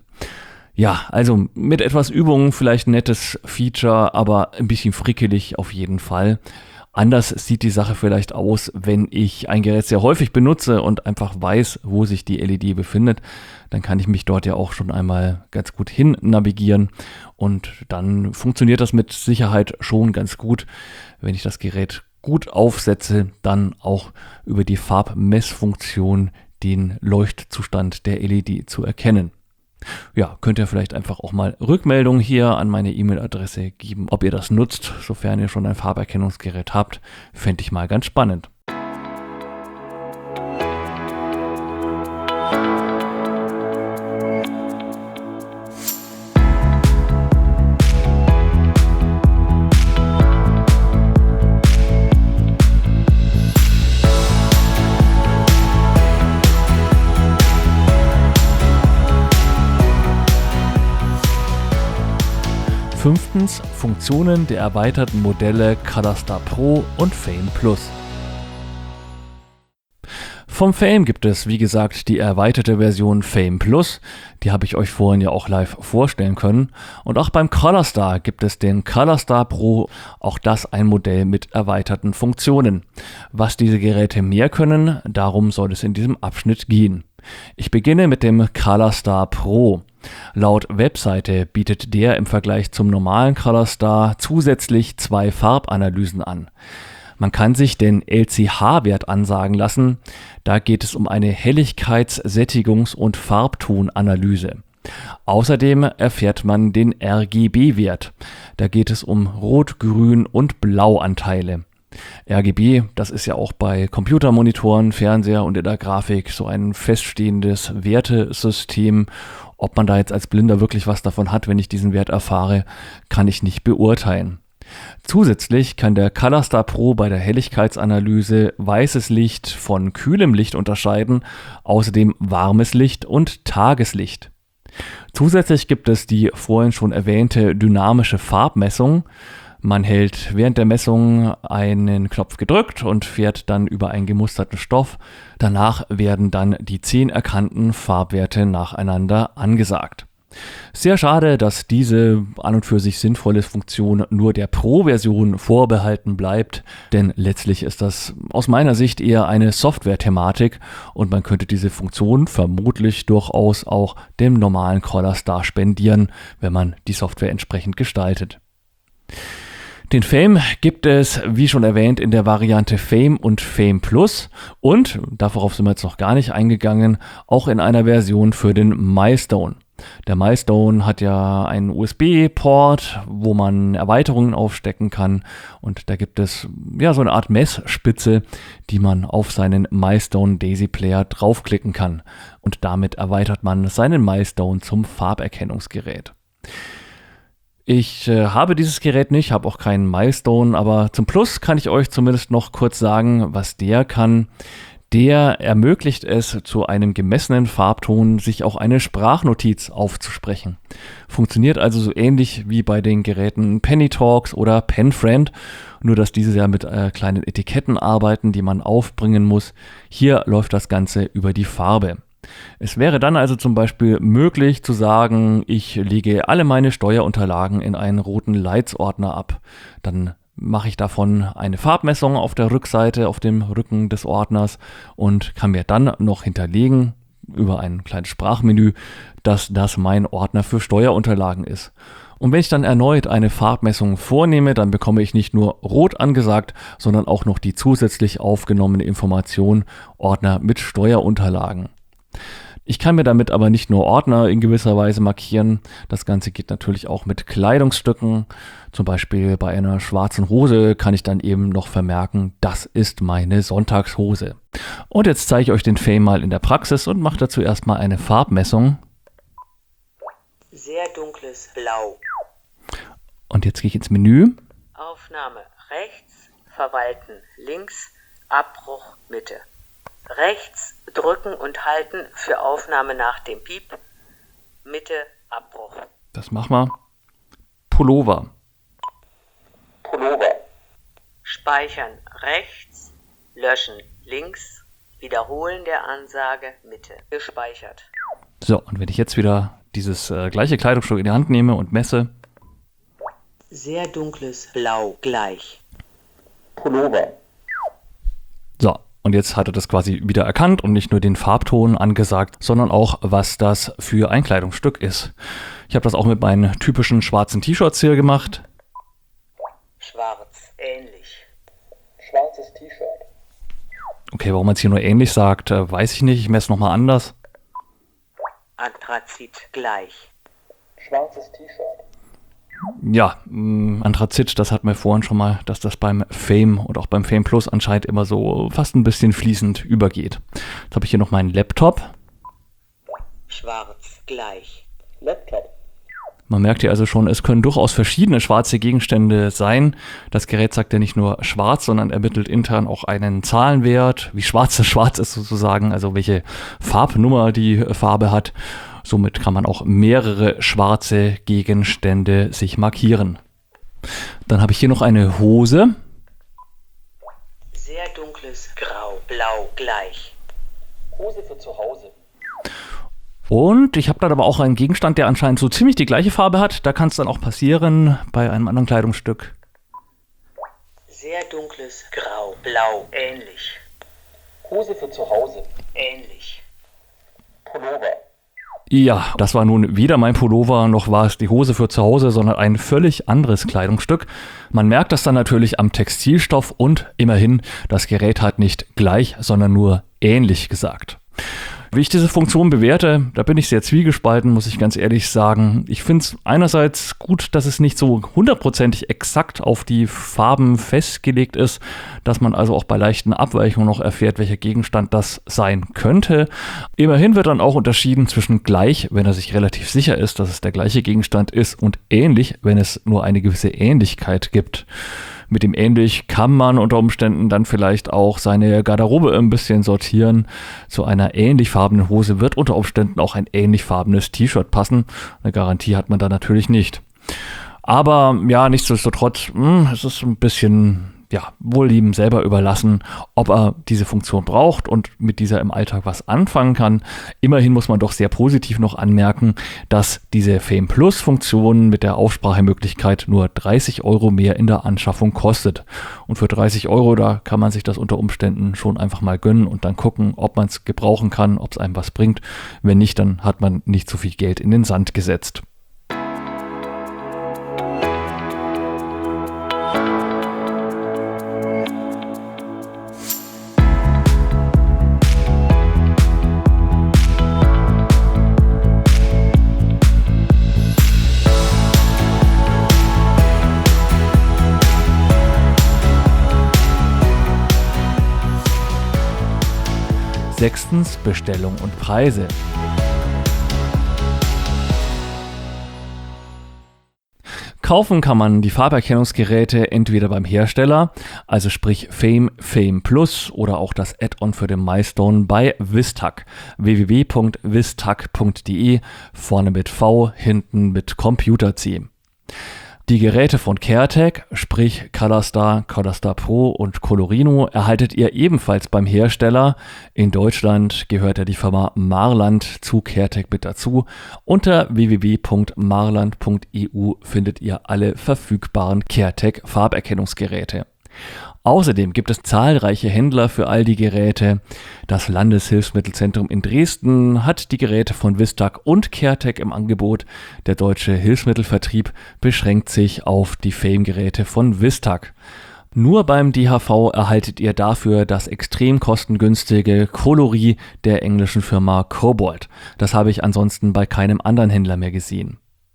Ja, also mit etwas Übung vielleicht ein nettes Feature, aber ein bisschen frickelig auf jeden Fall. Anders sieht die Sache vielleicht aus, wenn ich ein Gerät sehr häufig benutze und einfach weiß, wo sich die L E D befindet. Dann kann ich mich dort ja auch schon einmal ganz gut hin navigieren und dann funktioniert das mit Sicherheit schon ganz gut, wenn ich das Gerät gut aufsetze, dann auch über die Farbmessfunktion den Leuchtzustand der L E D zu erkennen. Ja, könnt ihr vielleicht einfach auch mal Rückmeldungen hier an meine E-Mail-Adresse geben, ob ihr das nutzt, sofern ihr schon ein Farberkennungsgerät habt. Fände ich mal ganz spannend. Fünftens Funktionen der erweiterten Modelle ColorStar Pro und Fame Plus. Vom Fame gibt es, wie gesagt, die erweiterte Version Fame Plus. Die habe ich euch vorhin ja auch live vorstellen können. Und auch beim ColorStar gibt es den ColorStar Pro, auch das ein Modell mit erweiterten Funktionen. Was diese Geräte mehr können, darum soll es in diesem Abschnitt gehen. Ich beginne mit dem ColorStar Pro. Laut Webseite bietet der im Vergleich zum normalen ColorStar zusätzlich zwei Farbanalysen an. Man kann sich den L C H-Wert ansagen lassen. Da geht es um eine Helligkeits-, Sättigungs- und Farbtonanalyse. Außerdem erfährt man den R G B-Wert. Da geht es um Rot-, Grün- und Blauanteile. R G B, das ist ja auch bei Computermonitoren, Fernseher und in der Grafik so ein feststehendes Wertesystem. Ob man da jetzt als Blinder wirklich was davon hat, wenn ich diesen Wert erfahre, kann ich nicht beurteilen. Zusätzlich kann der ColorStar Pro bei der Helligkeitsanalyse weißes Licht von kühlem Licht unterscheiden, außerdem warmes Licht und Tageslicht. Zusätzlich gibt es die vorhin schon erwähnte dynamische Farbmessung. Man hält während der Messung einen Knopf gedrückt und fährt dann über einen gemusterten Stoff. Danach werden dann die zehn erkannten Farbwerte nacheinander angesagt. Sehr schade, dass diese an und für sich sinnvolle Funktion nur der Pro-Version vorbehalten bleibt, denn letztlich ist das aus meiner Sicht eher eine Software-Thematik und man könnte diese Funktion vermutlich durchaus auch dem normalen ColorStar spendieren, wenn man die Software entsprechend gestaltet. Den Fame gibt es, wie schon erwähnt, in der Variante Fame und Fame Plus und, darauf sind wir jetzt noch gar nicht eingegangen, auch in einer Version für den Milestone. Der Milestone hat ja einen U S B-Port, wo man Erweiterungen aufstecken kann und da gibt es ja so eine Art Messspitze, die man auf seinen Milestone Daisy Player draufklicken kann und damit erweitert man seinen Milestone zum Farberkennungsgerät. Ich äh, habe dieses Gerät nicht, habe auch keinen Milestone, aber zum Plus kann ich euch zumindest noch kurz sagen, was der kann. Der ermöglicht es, zu einem gemessenen Farbton sich auch eine Sprachnotiz aufzusprechen. Funktioniert also so ähnlich wie bei den Geräten PennyTalks oder PenFriend, nur dass diese ja mit äh, kleinen Etiketten arbeiten, die man aufbringen muss. Hier läuft das Ganze über die Farbe. Es wäre dann also zum Beispiel möglich zu sagen, ich lege alle meine Steuerunterlagen in einen roten Leitsordner ab. Dann mache ich davon eine Farbmessung auf der Rückseite, auf dem Rücken des Ordners und kann mir dann noch hinterlegen über ein kleines Sprachmenü, dass das mein Ordner für Steuerunterlagen ist. Und wenn ich dann erneut eine Farbmessung vornehme, dann bekomme ich nicht nur rot angesagt, sondern auch noch die zusätzlich aufgenommene Information Ordner mit Steuerunterlagen. Ich kann mir damit aber nicht nur Ordner in gewisser Weise markieren. Das Ganze geht natürlich auch mit Kleidungsstücken. Zum Beispiel bei einer schwarzen Hose kann ich dann eben noch vermerken, das ist meine Sonntagshose. Und jetzt zeige ich euch den Fame mal in der Praxis und mache dazu erstmal eine Farbmessung. Sehr dunkles Blau. Und jetzt gehe ich ins Menü. Aufnahme rechts, verwalten links, Abbruch Mitte. Rechts drücken und halten für Aufnahme nach dem Piep. Mitte, Abbruch. Das machen wir. Pullover. Pullover. Speichern rechts, löschen links, wiederholen der Ansage Mitte. Gespeichert. So, und wenn ich jetzt wieder dieses äh, gleiche Kleidungsstück in die Hand nehme und messe. Sehr dunkles Blau gleich. Pullover. So. Und jetzt hat er das quasi wieder erkannt und nicht nur den Farbton angesagt, sondern auch, was das für ein Kleidungsstück ist. Ich habe das auch mit meinen typischen schwarzen T-Shirts hier gemacht. Schwarz, ähnlich. Schwarzes T-Shirt. Okay, warum man es hier nur ähnlich sagt, weiß ich nicht. Ich messe nochmal anders. Anthrazit, gleich. Schwarzes T-Shirt. Ja, mh, Anthrazit, das hatten wir vorhin schon mal, dass das beim Fame und auch beim Fame Plus anscheinend immer so fast ein bisschen fließend übergeht. Jetzt habe ich hier noch meinen Laptop. Schwarz, gleich. Laptop. Man merkt hier also schon, es können durchaus verschiedene schwarze Gegenstände sein. Das Gerät sagt ja nicht nur schwarz, sondern ermittelt intern auch einen Zahlenwert, wie schwarz das schwarz ist sozusagen, also welche Farbnummer die Farbe hat. Somit kann man auch mehrere schwarze Gegenstände sich markieren. Dann habe ich hier noch eine Hose. Sehr dunkles Grau, Blau gleich. Hose für zu Hause. Und ich habe dann aber auch einen Gegenstand, der anscheinend so ziemlich die gleiche Farbe hat. Da kann es dann auch passieren bei einem anderen Kleidungsstück. Sehr dunkles Grau, Blau ähnlich. Hose für zu Hause ähnlich. Pullover. Ja, das war nun weder mein Pullover, noch war es die Hose für zu Hause, sondern ein völlig anderes Kleidungsstück. Man merkt das dann natürlich am Textilstoff und immerhin, das Gerät hat nicht gleich, sondern nur ähnlich gesagt. Wie ich diese Funktion bewerte, da bin ich sehr zwiegespalten, muss ich ganz ehrlich sagen. Ich finde es einerseits gut, dass es nicht so hundertprozentig exakt auf die Farben festgelegt ist, dass man also auch bei leichten Abweichungen noch erfährt, welcher Gegenstand das sein könnte. Immerhin wird dann auch unterschieden zwischen gleich, wenn er sich relativ sicher ist, dass es der gleiche Gegenstand ist, und ähnlich, wenn es nur eine gewisse Ähnlichkeit gibt. Mit dem ähnlich kann man unter Umständen dann vielleicht auch seine Garderobe ein bisschen sortieren. Zu einer ähnlich farbenen Hose wird unter Umständen auch ein ähnlich farbenes T-Shirt passen. Eine Garantie hat man da natürlich nicht. Aber ja, nichtsdestotrotz, mh, es ist ein bisschen, ja, wohl jedem selber überlassen, ob er diese Funktion braucht und mit dieser im Alltag was anfangen kann. Immerhin muss man doch sehr positiv noch anmerken, dass diese Fame Plus Funktion mit der Aufsprachemöglichkeit nur dreißig Euro mehr in der Anschaffung kostet. Und für dreißig Euro, da kann man sich das unter Umständen schon einfach mal gönnen und dann gucken, ob man es gebrauchen kann, ob es einem was bringt. Wenn nicht, dann hat man nicht so viel Geld in den Sand gesetzt. Sechstens, Bestellung und Preise. Kaufen kann man die Farberkennungsgeräte entweder beim Hersteller, also sprich Fame, Fame Plus oder auch das Add-on für den MyStone bei Vistac. w w w punkt vistac punkt d e, vorne mit V, hinten mit Computer C. Die Geräte von Caretag, sprich Colorstar, Colorstar Pro und Colorino, erhaltet ihr ebenfalls beim Hersteller. In Deutschland gehört ja die Firma Marland zu Caretag mit dazu. Unter w w w punkt marland punkt e u findet ihr alle verfügbaren Caretag Farberkennungsgeräte. Außerdem gibt es zahlreiche Händler für all die Geräte. Das Landeshilfsmittelzentrum in Dresden hat die Geräte von Vistac und Caretag im Angebot. Der deutsche Hilfsmittelvertrieb beschränkt sich auf die Fame-Geräte von Vistac. Nur beim D H V erhaltet ihr dafür das extrem kostengünstige Coloris der englischen Firma Cobalt. Das habe ich ansonsten bei keinem anderen Händler mehr gesehen.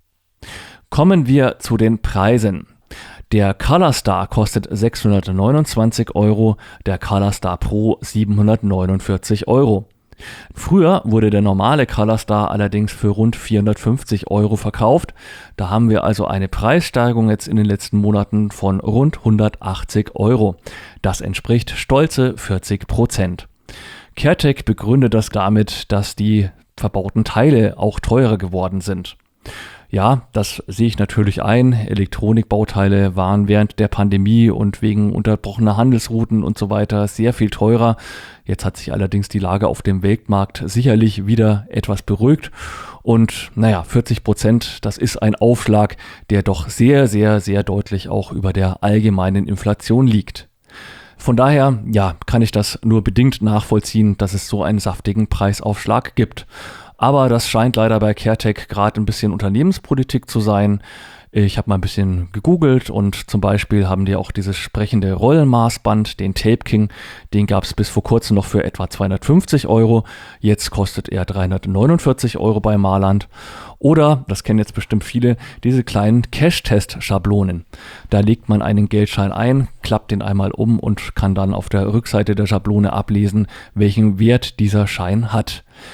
Kommen wir zu den Preisen. Der Colorstar kostet sechshundertneunundzwanzig Euro, der Colorstar Pro siebenhundertneunundvierzig Euro. Früher wurde der normale Colorstar allerdings für rund vierhundertfünfzig Euro verkauft. Da haben wir also eine Preissteigerung jetzt in den letzten Monaten von rund hundertachtzig Euro. Das entspricht stolze vierzig Prozent. Caretag begründet das damit, dass die verbauten Teile auch teurer geworden sind. Ja, das sehe ich natürlich ein. Elektronikbauteile waren während der Pandemie und wegen unterbrochener Handelsrouten und so weiter sehr viel teurer. Jetzt hat sich allerdings die Lage auf dem Weltmarkt sicherlich wieder etwas beruhigt. Und naja, vierzig Prozent, das ist ein Aufschlag, der doch sehr, sehr, sehr deutlich auch über der allgemeinen Inflation liegt. Von daher, ja, kann ich das nur bedingt nachvollziehen, dass es so einen saftigen Preisaufschlag gibt. Aber das scheint leider bei Caretag gerade ein bisschen Unternehmenspolitik zu sein. Ich habe mal ein bisschen gegoogelt und zum Beispiel haben die auch dieses sprechende Rollenmaßband, den Tape King, den gab es bis vor kurzem noch für etwa zweihundertfünfzig Euro. Jetzt kostet er dreihundertneunundvierzig Euro bei Marland. Oder, das kennen jetzt bestimmt viele, diese kleinen Cash-Test-Schablonen. Da legt man einen Geldschein ein, klappt den einmal um und kann dann auf der Rückseite der Schablone ablesen, welchen Wert dieser Schein hat.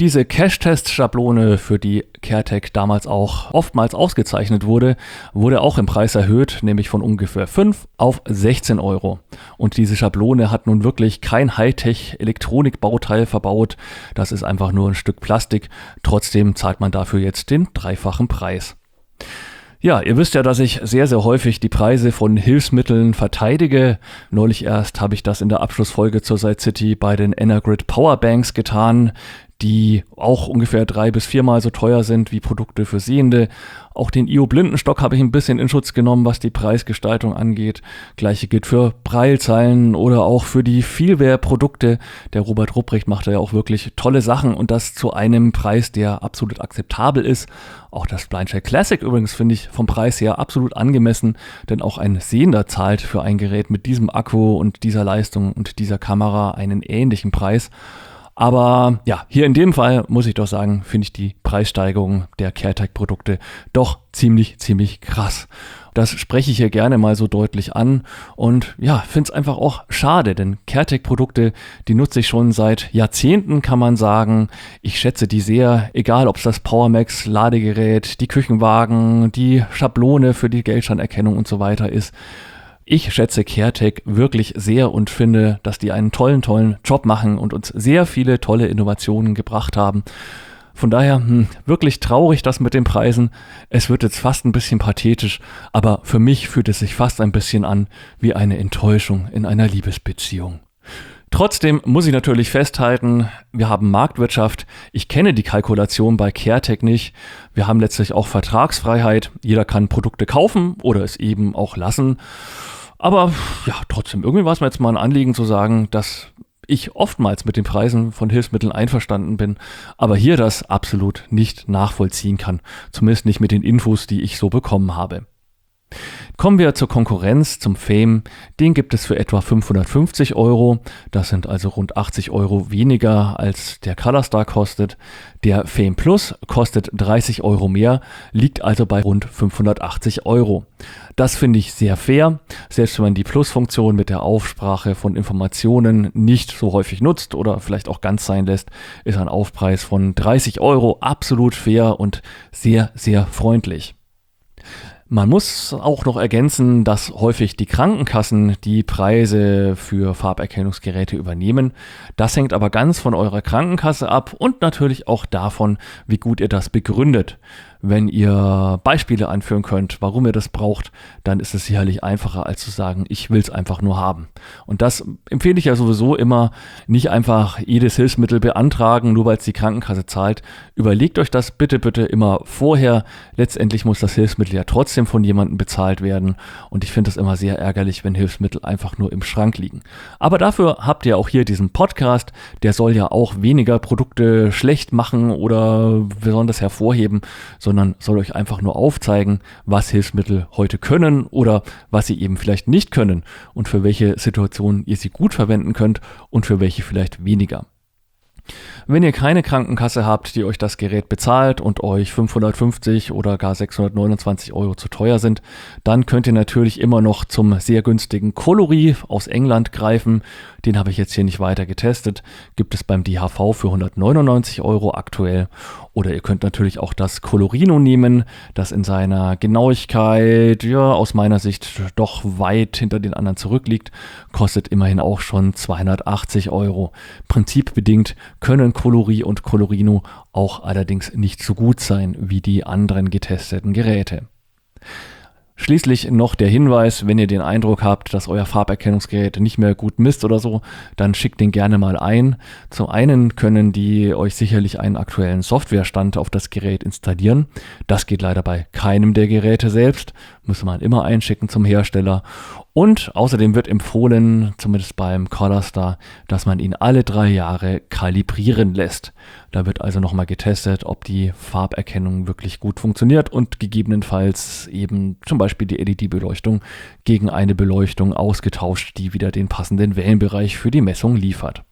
Diese Cache-Test-Schablone, für die CareTech damals auch oftmals ausgezeichnet wurde, wurde auch im Preis erhöht, nämlich von ungefähr fünf auf sechzehn Euro. Und diese Schablone hat nun wirklich kein Hightech-Elektronikbauteil verbaut. Das ist einfach nur ein Stück Plastik. Trotzdem zahlt man dafür jetzt den dreifachen Preis. Ja, ihr wisst ja, dass ich sehr, sehr häufig die Preise von Hilfsmitteln verteidige. Neulich erst habe ich das in der Abschlussfolge zur Side City bei den Energrid Powerbanks getan, die auch ungefähr drei- bis viermal so teuer sind wie Produkte für Sehende. Auch den I O-Blindenstock habe ich ein bisschen in Schutz genommen, was die Preisgestaltung angeht. Gleiche gilt für Braillezeilen oder auch für die Feelware-Produkte. Der Robert Rupprecht macht da ja auch wirklich tolle Sachen und das zu einem Preis, der absolut akzeptabel ist. Auch das Blindshell Classic übrigens finde ich vom Preis her absolut angemessen, denn auch ein Sehender zahlt für ein Gerät mit diesem Akku und dieser Leistung und dieser Kamera einen ähnlichen Preis. Aber ja, hier in dem Fall muss ich doch sagen, finde ich die Preissteigerung der CareTech-Produkte doch ziemlich, ziemlich krass. Das spreche ich hier gerne mal so deutlich an und ja, finde es einfach auch schade, denn CareTech-Produkte, die nutze ich schon seit Jahrzehnten, kann man sagen. Ich schätze die sehr, egal ob es das PowerMax Ladegerät, die Küchenwagen, die Schablone für die Geldscheinerkennung und so weiter ist. Ich schätze CareTech wirklich sehr und finde, dass die einen tollen, tollen Job machen und uns sehr viele tolle Innovationen gebracht haben. Von daher hm, wirklich traurig das mit den Preisen. Es wird jetzt fast ein bisschen pathetisch, aber für mich fühlt es sich fast ein bisschen an wie eine Enttäuschung in einer Liebesbeziehung. Trotzdem muss ich natürlich festhalten, wir haben Marktwirtschaft. Ich kenne die Kalkulation bei CareTech nicht. Wir haben letztlich auch Vertragsfreiheit. Jeder kann Produkte kaufen oder es eben auch lassen. Aber ja, trotzdem, irgendwie war es mir jetzt mal ein Anliegen zu sagen, dass ich oftmals mit den Preisen von Hilfsmitteln einverstanden bin, aber hier das absolut nicht nachvollziehen kann. Zumindest nicht mit den Infos, die ich so bekommen habe. Kommen wir zur Konkurrenz, zum Fame. Den gibt es für etwa fünfhundertfünfzig Euro. Das sind also rund achtzig Euro weniger als der Colorstar kostet. Der Fame Plus kostet dreißig Euro mehr, liegt also bei rund fünfhundertachtzig Euro. Das finde ich sehr fair, selbst wenn man die Plus-Funktion mit der Aufsprache von Informationen nicht so häufig nutzt oder vielleicht auch ganz sein lässt, ist ein Aufpreis von dreißig Euro absolut fair und sehr, sehr freundlich. Man muss auch noch ergänzen, dass häufig die Krankenkassen die Preise für Farberkennungsgeräte übernehmen. Das hängt aber ganz von eurer Krankenkasse ab und natürlich auch davon, wie gut ihr das begründet. Wenn ihr Beispiele anführen könnt, warum ihr das braucht, dann ist es sicherlich einfacher, als zu sagen, ich will es einfach nur haben. Und das empfehle ich ja sowieso immer, nicht einfach jedes Hilfsmittel beantragen, nur weil es die Krankenkasse zahlt. Überlegt euch das bitte, bitte immer vorher. Letztendlich muss das Hilfsmittel ja trotzdem von jemandem bezahlt werden. Und ich finde es immer sehr ärgerlich, wenn Hilfsmittel einfach nur im Schrank liegen. Aber dafür habt ihr auch hier diesen Podcast. Der soll ja auch weniger Produkte schlecht machen oder besonders hervorheben, sondern soll euch einfach nur aufzeigen, was Hilfsmittel heute können oder was sie eben vielleicht nicht können und für welche Situationen ihr sie gut verwenden könnt und für welche vielleicht weniger. Wenn ihr keine Krankenkasse habt, die euch das Gerät bezahlt und euch fünfhundertfünfzig oder gar sechshundertneunundzwanzig Euro zu teuer sind, dann könnt ihr natürlich immer noch zum sehr günstigen Coloris aus England greifen. Den habe ich jetzt hier nicht weiter getestet. Gibt es beim D H V für hundertneunundneunzig Euro aktuell. Oder ihr könnt natürlich auch das Colorino nehmen, das in seiner Genauigkeit, ja, aus meiner Sicht doch weit hinter den anderen zurückliegt. Kostet immerhin auch schon zweihundertachtzig Euro. Prinzipbedingt können Coloris und Colorino auch allerdings nicht so gut sein wie die anderen getesteten Geräte. Schließlich noch der Hinweis, wenn ihr den Eindruck habt, dass euer Farberkennungsgerät nicht mehr gut misst oder so, dann schickt den gerne mal ein. Zum einen können die euch sicherlich einen aktuellen Softwarestand auf das Gerät installieren. Das geht leider bei keinem der Geräte selbst. Muss man immer einschicken zum Hersteller. Und außerdem wird empfohlen, zumindest beim Colorstar, dass man ihn alle drei Jahre kalibrieren lässt. Da wird also nochmal getestet, ob die Farberkennung wirklich gut funktioniert und gegebenenfalls eben zum Beispiel die L E D-Beleuchtung gegen eine Beleuchtung ausgetauscht, die wieder den passenden Wellenbereich für die Messung liefert.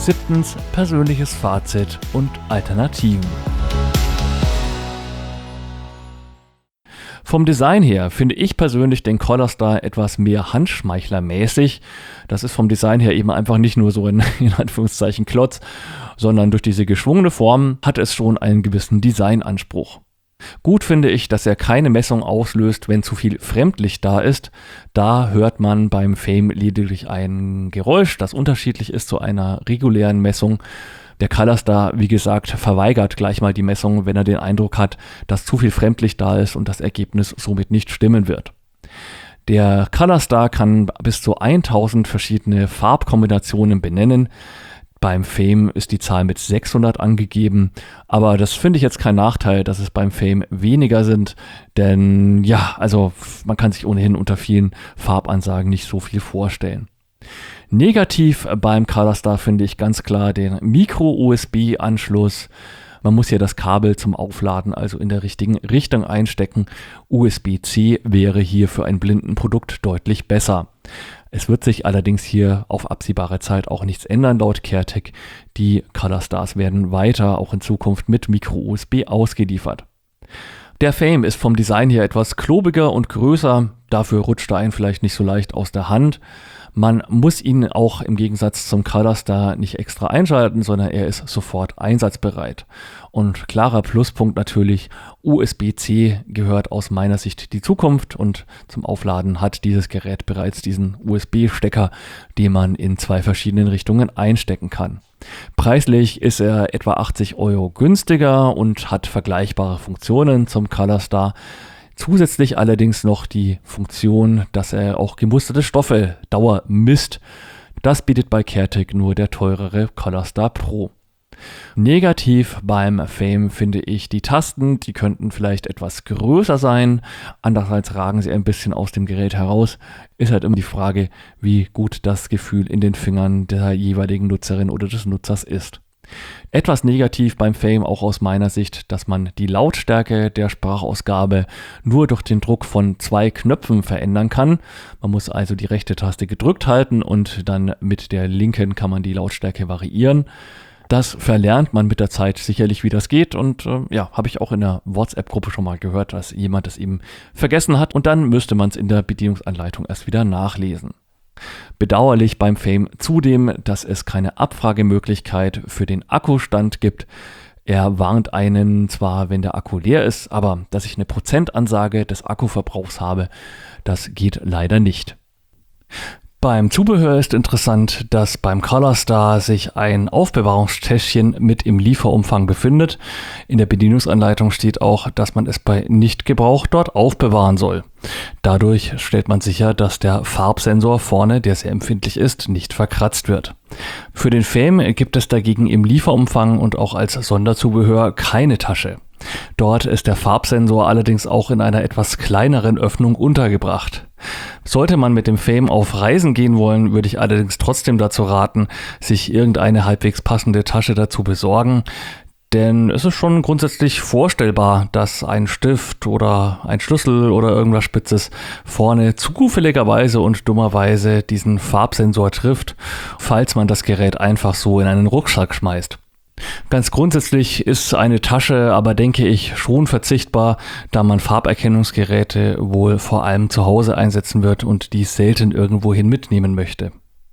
Siebtens, persönliches Fazit und Alternativen. Vom Design her finde ich persönlich den Colorstar etwas mehr handschmeichlermäßig. Das ist vom Design her eben einfach nicht nur so ein, in Anführungszeichen, Klotz, sondern durch diese geschwungene Form hat es schon einen gewissen Designanspruch. Gut finde ich, dass er keine Messung auslöst, wenn zu viel Fremdlicht da ist. Da hört man beim Fame lediglich ein Geräusch, das unterschiedlich ist zu einer regulären Messung. Der Colorstar, wie gesagt, verweigert gleich mal die Messung, wenn er den Eindruck hat, dass zu viel Fremdlicht da ist und das Ergebnis somit nicht stimmen wird. Der Colorstar kann bis zu tausend verschiedene Farbkombinationen benennen. Beim Fame ist die Zahl mit sechshundert angegeben, aber das finde ich jetzt kein Nachteil, dass es beim Fame weniger sind, denn ja, also man kann sich ohnehin unter vielen Farbansagen nicht so viel vorstellen. Negativ beim Colorstar finde ich ganz klar den Micro-U S B-Anschluss. Man muss hier das Kabel zum Aufladen also in der richtigen Richtung einstecken. U S B C wäre hier für ein Blindenprodukt deutlich besser. Es wird sich allerdings hier auf absehbare Zeit auch nichts ändern laut CareTech. Die Colorstars werden weiter auch in Zukunft mit Micro-U S B ausgeliefert. Der Fame ist vom Design her etwas klobiger und größer, dafür rutscht er einen vielleicht nicht so leicht aus der Hand. Man muss ihn auch im Gegensatz zum Colorstar nicht extra einschalten, sondern er ist sofort einsatzbereit. Und klarer Pluspunkt natürlich, U S B C gehört aus meiner Sicht die Zukunft und zum Aufladen hat dieses Gerät bereits diesen U S B-Stecker, den man in zwei verschiedenen Richtungen einstecken kann. Preislich ist er etwa achtzig Euro günstiger und hat vergleichbare Funktionen zum Colorstar. Zusätzlich allerdings noch die Funktion, dass er auch gemusterte Stoffe Dauer misst. Das bietet bei CareTech nur der teurere Colorstar Pro. Negativ beim Fame finde ich die Tasten, die könnten vielleicht etwas größer sein, andererseits ragen sie ein bisschen aus dem Gerät heraus. Ist halt immer die Frage, wie gut das Gefühl in den Fingern der jeweiligen Nutzerin oder des Nutzers ist. Etwas negativ beim Fame auch aus meiner Sicht, dass man die Lautstärke der Sprachausgabe nur durch den Druck von zwei Knöpfen verändern kann. Man muss also die rechte Taste gedrückt halten und dann mit der linken kann man die Lautstärke variieren. Das verlernt man mit der Zeit sicherlich, wie das geht und äh, ja, habe ich auch in der WhatsApp-Gruppe schon mal gehört, dass jemand das eben vergessen hat und dann müsste man es in der Bedienungsanleitung erst wieder nachlesen. Bedauerlich beim Fame zudem, dass es keine Abfragemöglichkeit für den Akkustand gibt. Er warnt einen zwar, wenn der Akku leer ist, aber dass ich eine Prozentansage des Akkuverbrauchs habe, das geht leider nicht. Beim Zubehör ist interessant, dass beim Colorstar sich ein Aufbewahrungstäschchen mit im Lieferumfang befindet. In der Bedienungsanleitung steht auch, dass man es bei Nichtgebrauch dort aufbewahren soll. Dadurch stellt man sicher, dass der Farbsensor vorne, der sehr empfindlich ist, nicht verkratzt wird. Für den Fame gibt es dagegen im Lieferumfang und auch als Sonderzubehör keine Tasche. Dort ist der Farbsensor allerdings auch in einer etwas kleineren Öffnung untergebracht. Sollte man mit dem Fame auf Reisen gehen wollen, würde ich allerdings trotzdem dazu raten, sich irgendeine halbwegs passende Tasche dazu besorgen. Denn es ist schon grundsätzlich vorstellbar, dass ein Stift oder ein Schlüssel oder irgendwas Spitzes vorne zufälligerweise und dummerweise diesen Farbsensor trifft, falls man das Gerät einfach so in einen Rucksack schmeißt. Ganz grundsätzlich ist eine Tasche aber, denke ich, schon verzichtbar, da man Farberkennungsgeräte wohl vor allem zu Hause einsetzen wird und dies selten irgendwohin mitnehmen möchte.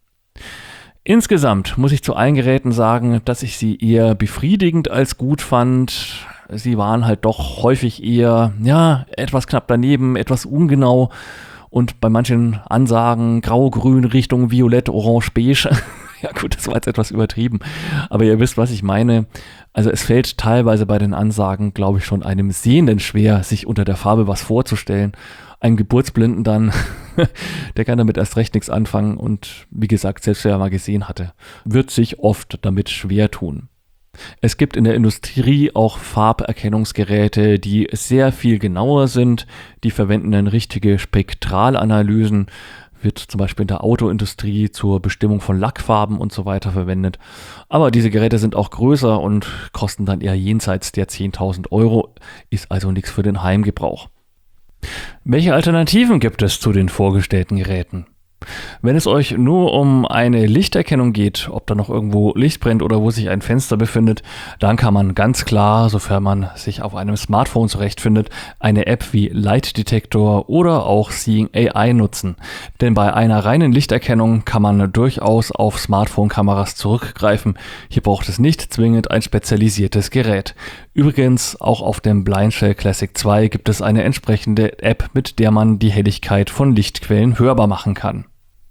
Insgesamt muss ich zu allen Geräten sagen, dass ich sie eher befriedigend als gut fand. Sie waren halt doch häufig eher, ja, etwas knapp daneben, etwas ungenau und bei manchen Ansagen grau-grün Richtung violett, orange, beige. Ja gut, das war jetzt etwas übertrieben, aber ihr wisst, was ich meine. Also es fällt teilweise bei den Ansagen, glaube ich, schon einem Sehenden schwer, sich unter der Farbe was vorzustellen. Ein Geburtsblinden dann, der kann damit erst recht nichts anfangen und wie gesagt, selbst wer mal gesehen hatte, wird sich oft damit schwer tun. Es gibt in der Industrie auch Farberkennungsgeräte, die sehr viel genauer sind. Die verwenden dann richtige Spektralanalysen, wird zum Beispiel in der Autoindustrie zur Bestimmung von Lackfarben und so weiter verwendet. Aber diese Geräte sind auch größer und kosten dann eher jenseits der zehntausend Euro, ist also nichts für den Heimgebrauch. Welche Alternativen gibt es zu den vorgestellten Geräten? Wenn es euch nur um eine Lichterkennung geht, ob da noch irgendwo Licht brennt oder wo sich ein Fenster befindet, dann kann man ganz klar, sofern man sich auf einem Smartphone zurechtfindet, eine App wie Light Detector oder auch Seeing A I nutzen. Denn bei einer reinen Lichterkennung kann man durchaus auf Smartphone-Kameras zurückgreifen. Hier braucht es nicht zwingend ein spezialisiertes Gerät. Übrigens, auch auf dem Blindshell Classic zwei gibt es eine entsprechende App, mit der man die Helligkeit von Lichtquellen hörbar machen kann.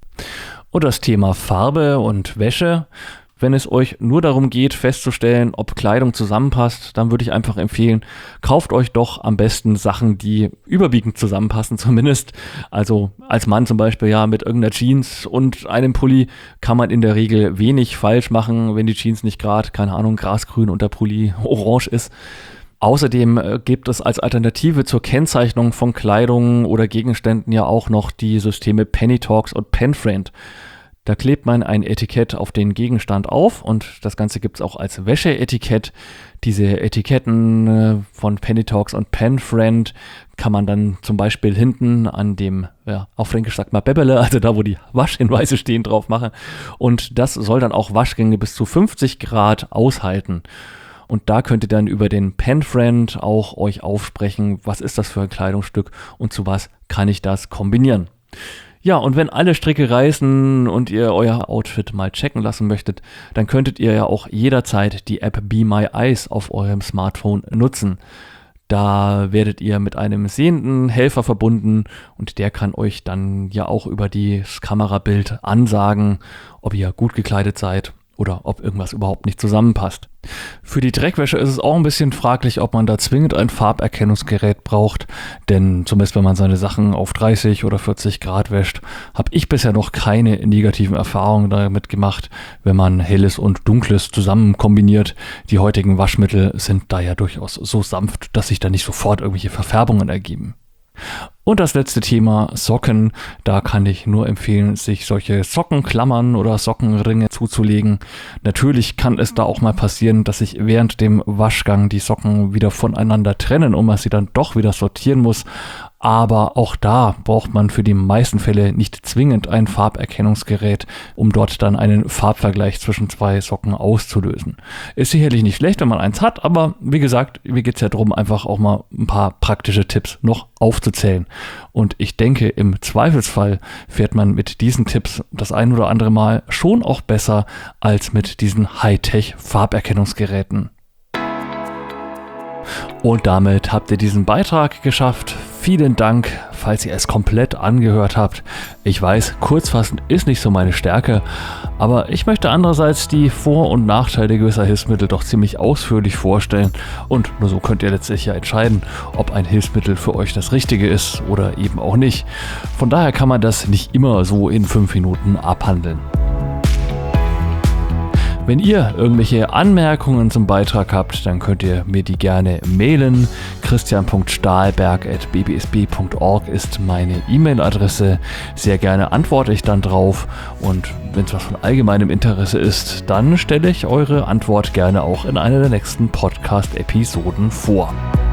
Und das Thema Farbe und Wäsche. Wenn es euch nur darum geht, festzustellen, ob Kleidung zusammenpasst, dann würde ich einfach empfehlen, kauft euch doch am besten Sachen, die überwiegend zusammenpassen zumindest. Also als Mann zum Beispiel ja mit irgendeiner Jeans und einem Pulli kann man in der Regel wenig falsch machen, wenn die Jeans nicht gerade, keine Ahnung, grasgrün und der Pulli orange ist. Außerdem äh, gibt es als Alternative zur Kennzeichnung von Kleidung oder Gegenständen ja auch noch die Systeme Pennytalks und Penfriend. Da klebt man ein Etikett auf den Gegenstand auf und das Ganze gibt es auch als Wäscheetikett. Diese Etiketten äh, von Pennytalks und Penfriend kann man dann zum Beispiel hinten an dem, ja, auf Fränkisch sagt man Bäbbele, also da, wo die Waschhinweise stehen, drauf machen. Und das soll dann auch Waschgänge bis zu fünfzig Grad aushalten. Und da könnt ihr dann über den Penfriend auch euch aufsprechen, was ist das für ein Kleidungsstück und zu was kann ich das kombinieren. Ja, und wenn alle Stricke reißen und ihr euer Outfit mal checken lassen möchtet, dann könntet ihr ja auch jederzeit die App Be My Eyes auf eurem Smartphone nutzen. Da werdet ihr mit einem sehenden Helfer verbunden und der kann euch dann ja auch über das Kamerabild ansagen, ob ihr gut gekleidet seid oder ob irgendwas überhaupt nicht zusammenpasst. Für die Dreckwäsche ist es auch ein bisschen fraglich, ob man da zwingend ein Farberkennungsgerät braucht, denn zumindest wenn man seine Sachen auf dreißig oder vierzig Grad wäscht, habe ich bisher noch keine negativen Erfahrungen damit gemacht, wenn man Helles und Dunkles zusammen kombiniert. Die heutigen Waschmittel sind da ja durchaus so sanft, dass sich da nicht sofort irgendwelche Verfärbungen ergeben. Und das letzte Thema, Socken. Da kann ich nur empfehlen, sich solche Sockenklammern oder Sockenringe zuzulegen. Natürlich kann es da auch mal passieren, dass sich während dem Waschgang die Socken wieder voneinander trennen und man sie dann doch wieder sortieren muss. Aber auch da braucht man für die meisten Fälle nicht zwingend ein Farberkennungsgerät, um dort dann einen Farbvergleich zwischen zwei Socken auszulösen. Ist sicherlich nicht schlecht, wenn man eins hat, aber wie gesagt, mir geht es ja darum, einfach auch mal ein paar praktische Tipps noch aufzuzählen. Und ich denke, im Zweifelsfall fährt man mit diesen Tipps das ein oder andere Mal schon auch besser als mit diesen Hightech-Farberkennungsgeräten. Und damit habt ihr diesen Beitrag geschafft. Vielen Dank, falls ihr es komplett angehört habt. Ich weiß, kurzfassend ist nicht so meine Stärke, aber ich möchte andererseits die Vor- und Nachteile gewisser Hilfsmittel doch ziemlich ausführlich vorstellen und nur so könnt ihr letztlich ja entscheiden, ob ein Hilfsmittel für euch das Richtige ist oder eben auch nicht. Von daher kann man das nicht immer so in fünf Minuten abhandeln. Wenn ihr irgendwelche Anmerkungen zum Beitrag habt, dann könnt ihr mir die gerne mailen. christian punkt stahlberg at b b s b punkt org ist meine E-Mail-Adresse. Sehr gerne antworte ich dann drauf und wenn es was von allgemeinem Interesse ist, dann stelle ich eure Antwort gerne auch in einer der nächsten Podcast-Episoden vor.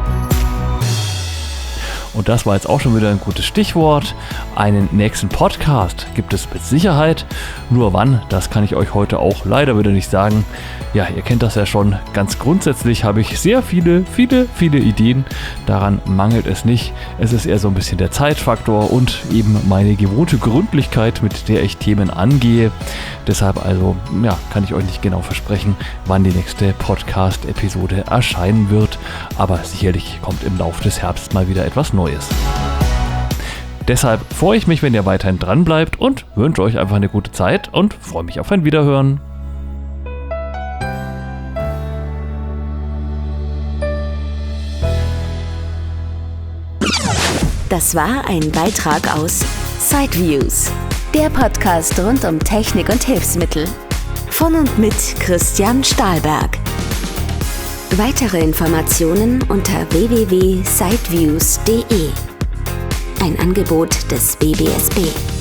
Und das war jetzt auch schon wieder ein gutes Stichwort. Einen nächsten Podcast gibt es mit Sicherheit. Nur wann, das kann ich euch heute auch leider wieder nicht sagen. Ja, ihr kennt das ja schon. Ganz grundsätzlich habe ich sehr viele, viele, viele Ideen. Daran mangelt es nicht. Es ist eher so ein bisschen der Zeitfaktor und eben meine gewohnte Gründlichkeit, mit der ich Themen angehe. Deshalb also, ja, kann ich euch nicht genau versprechen, wann die nächste Podcast-Episode erscheinen wird. Aber sicherlich kommt im Laufe des Herbst mal wieder etwas Neues. Deshalb freue ich mich, wenn ihr weiterhin dran bleibt und wünsche euch einfach eine gute Zeit und freue mich auf ein Wiederhören. Das war ein Beitrag aus Sideviews, der Podcast rund um Technik und Hilfsmittel. Von und mit Christian Stahlberg. Weitere Informationen unter w w w punkt sideviews punkt d e. Ein Angebot des B B S B.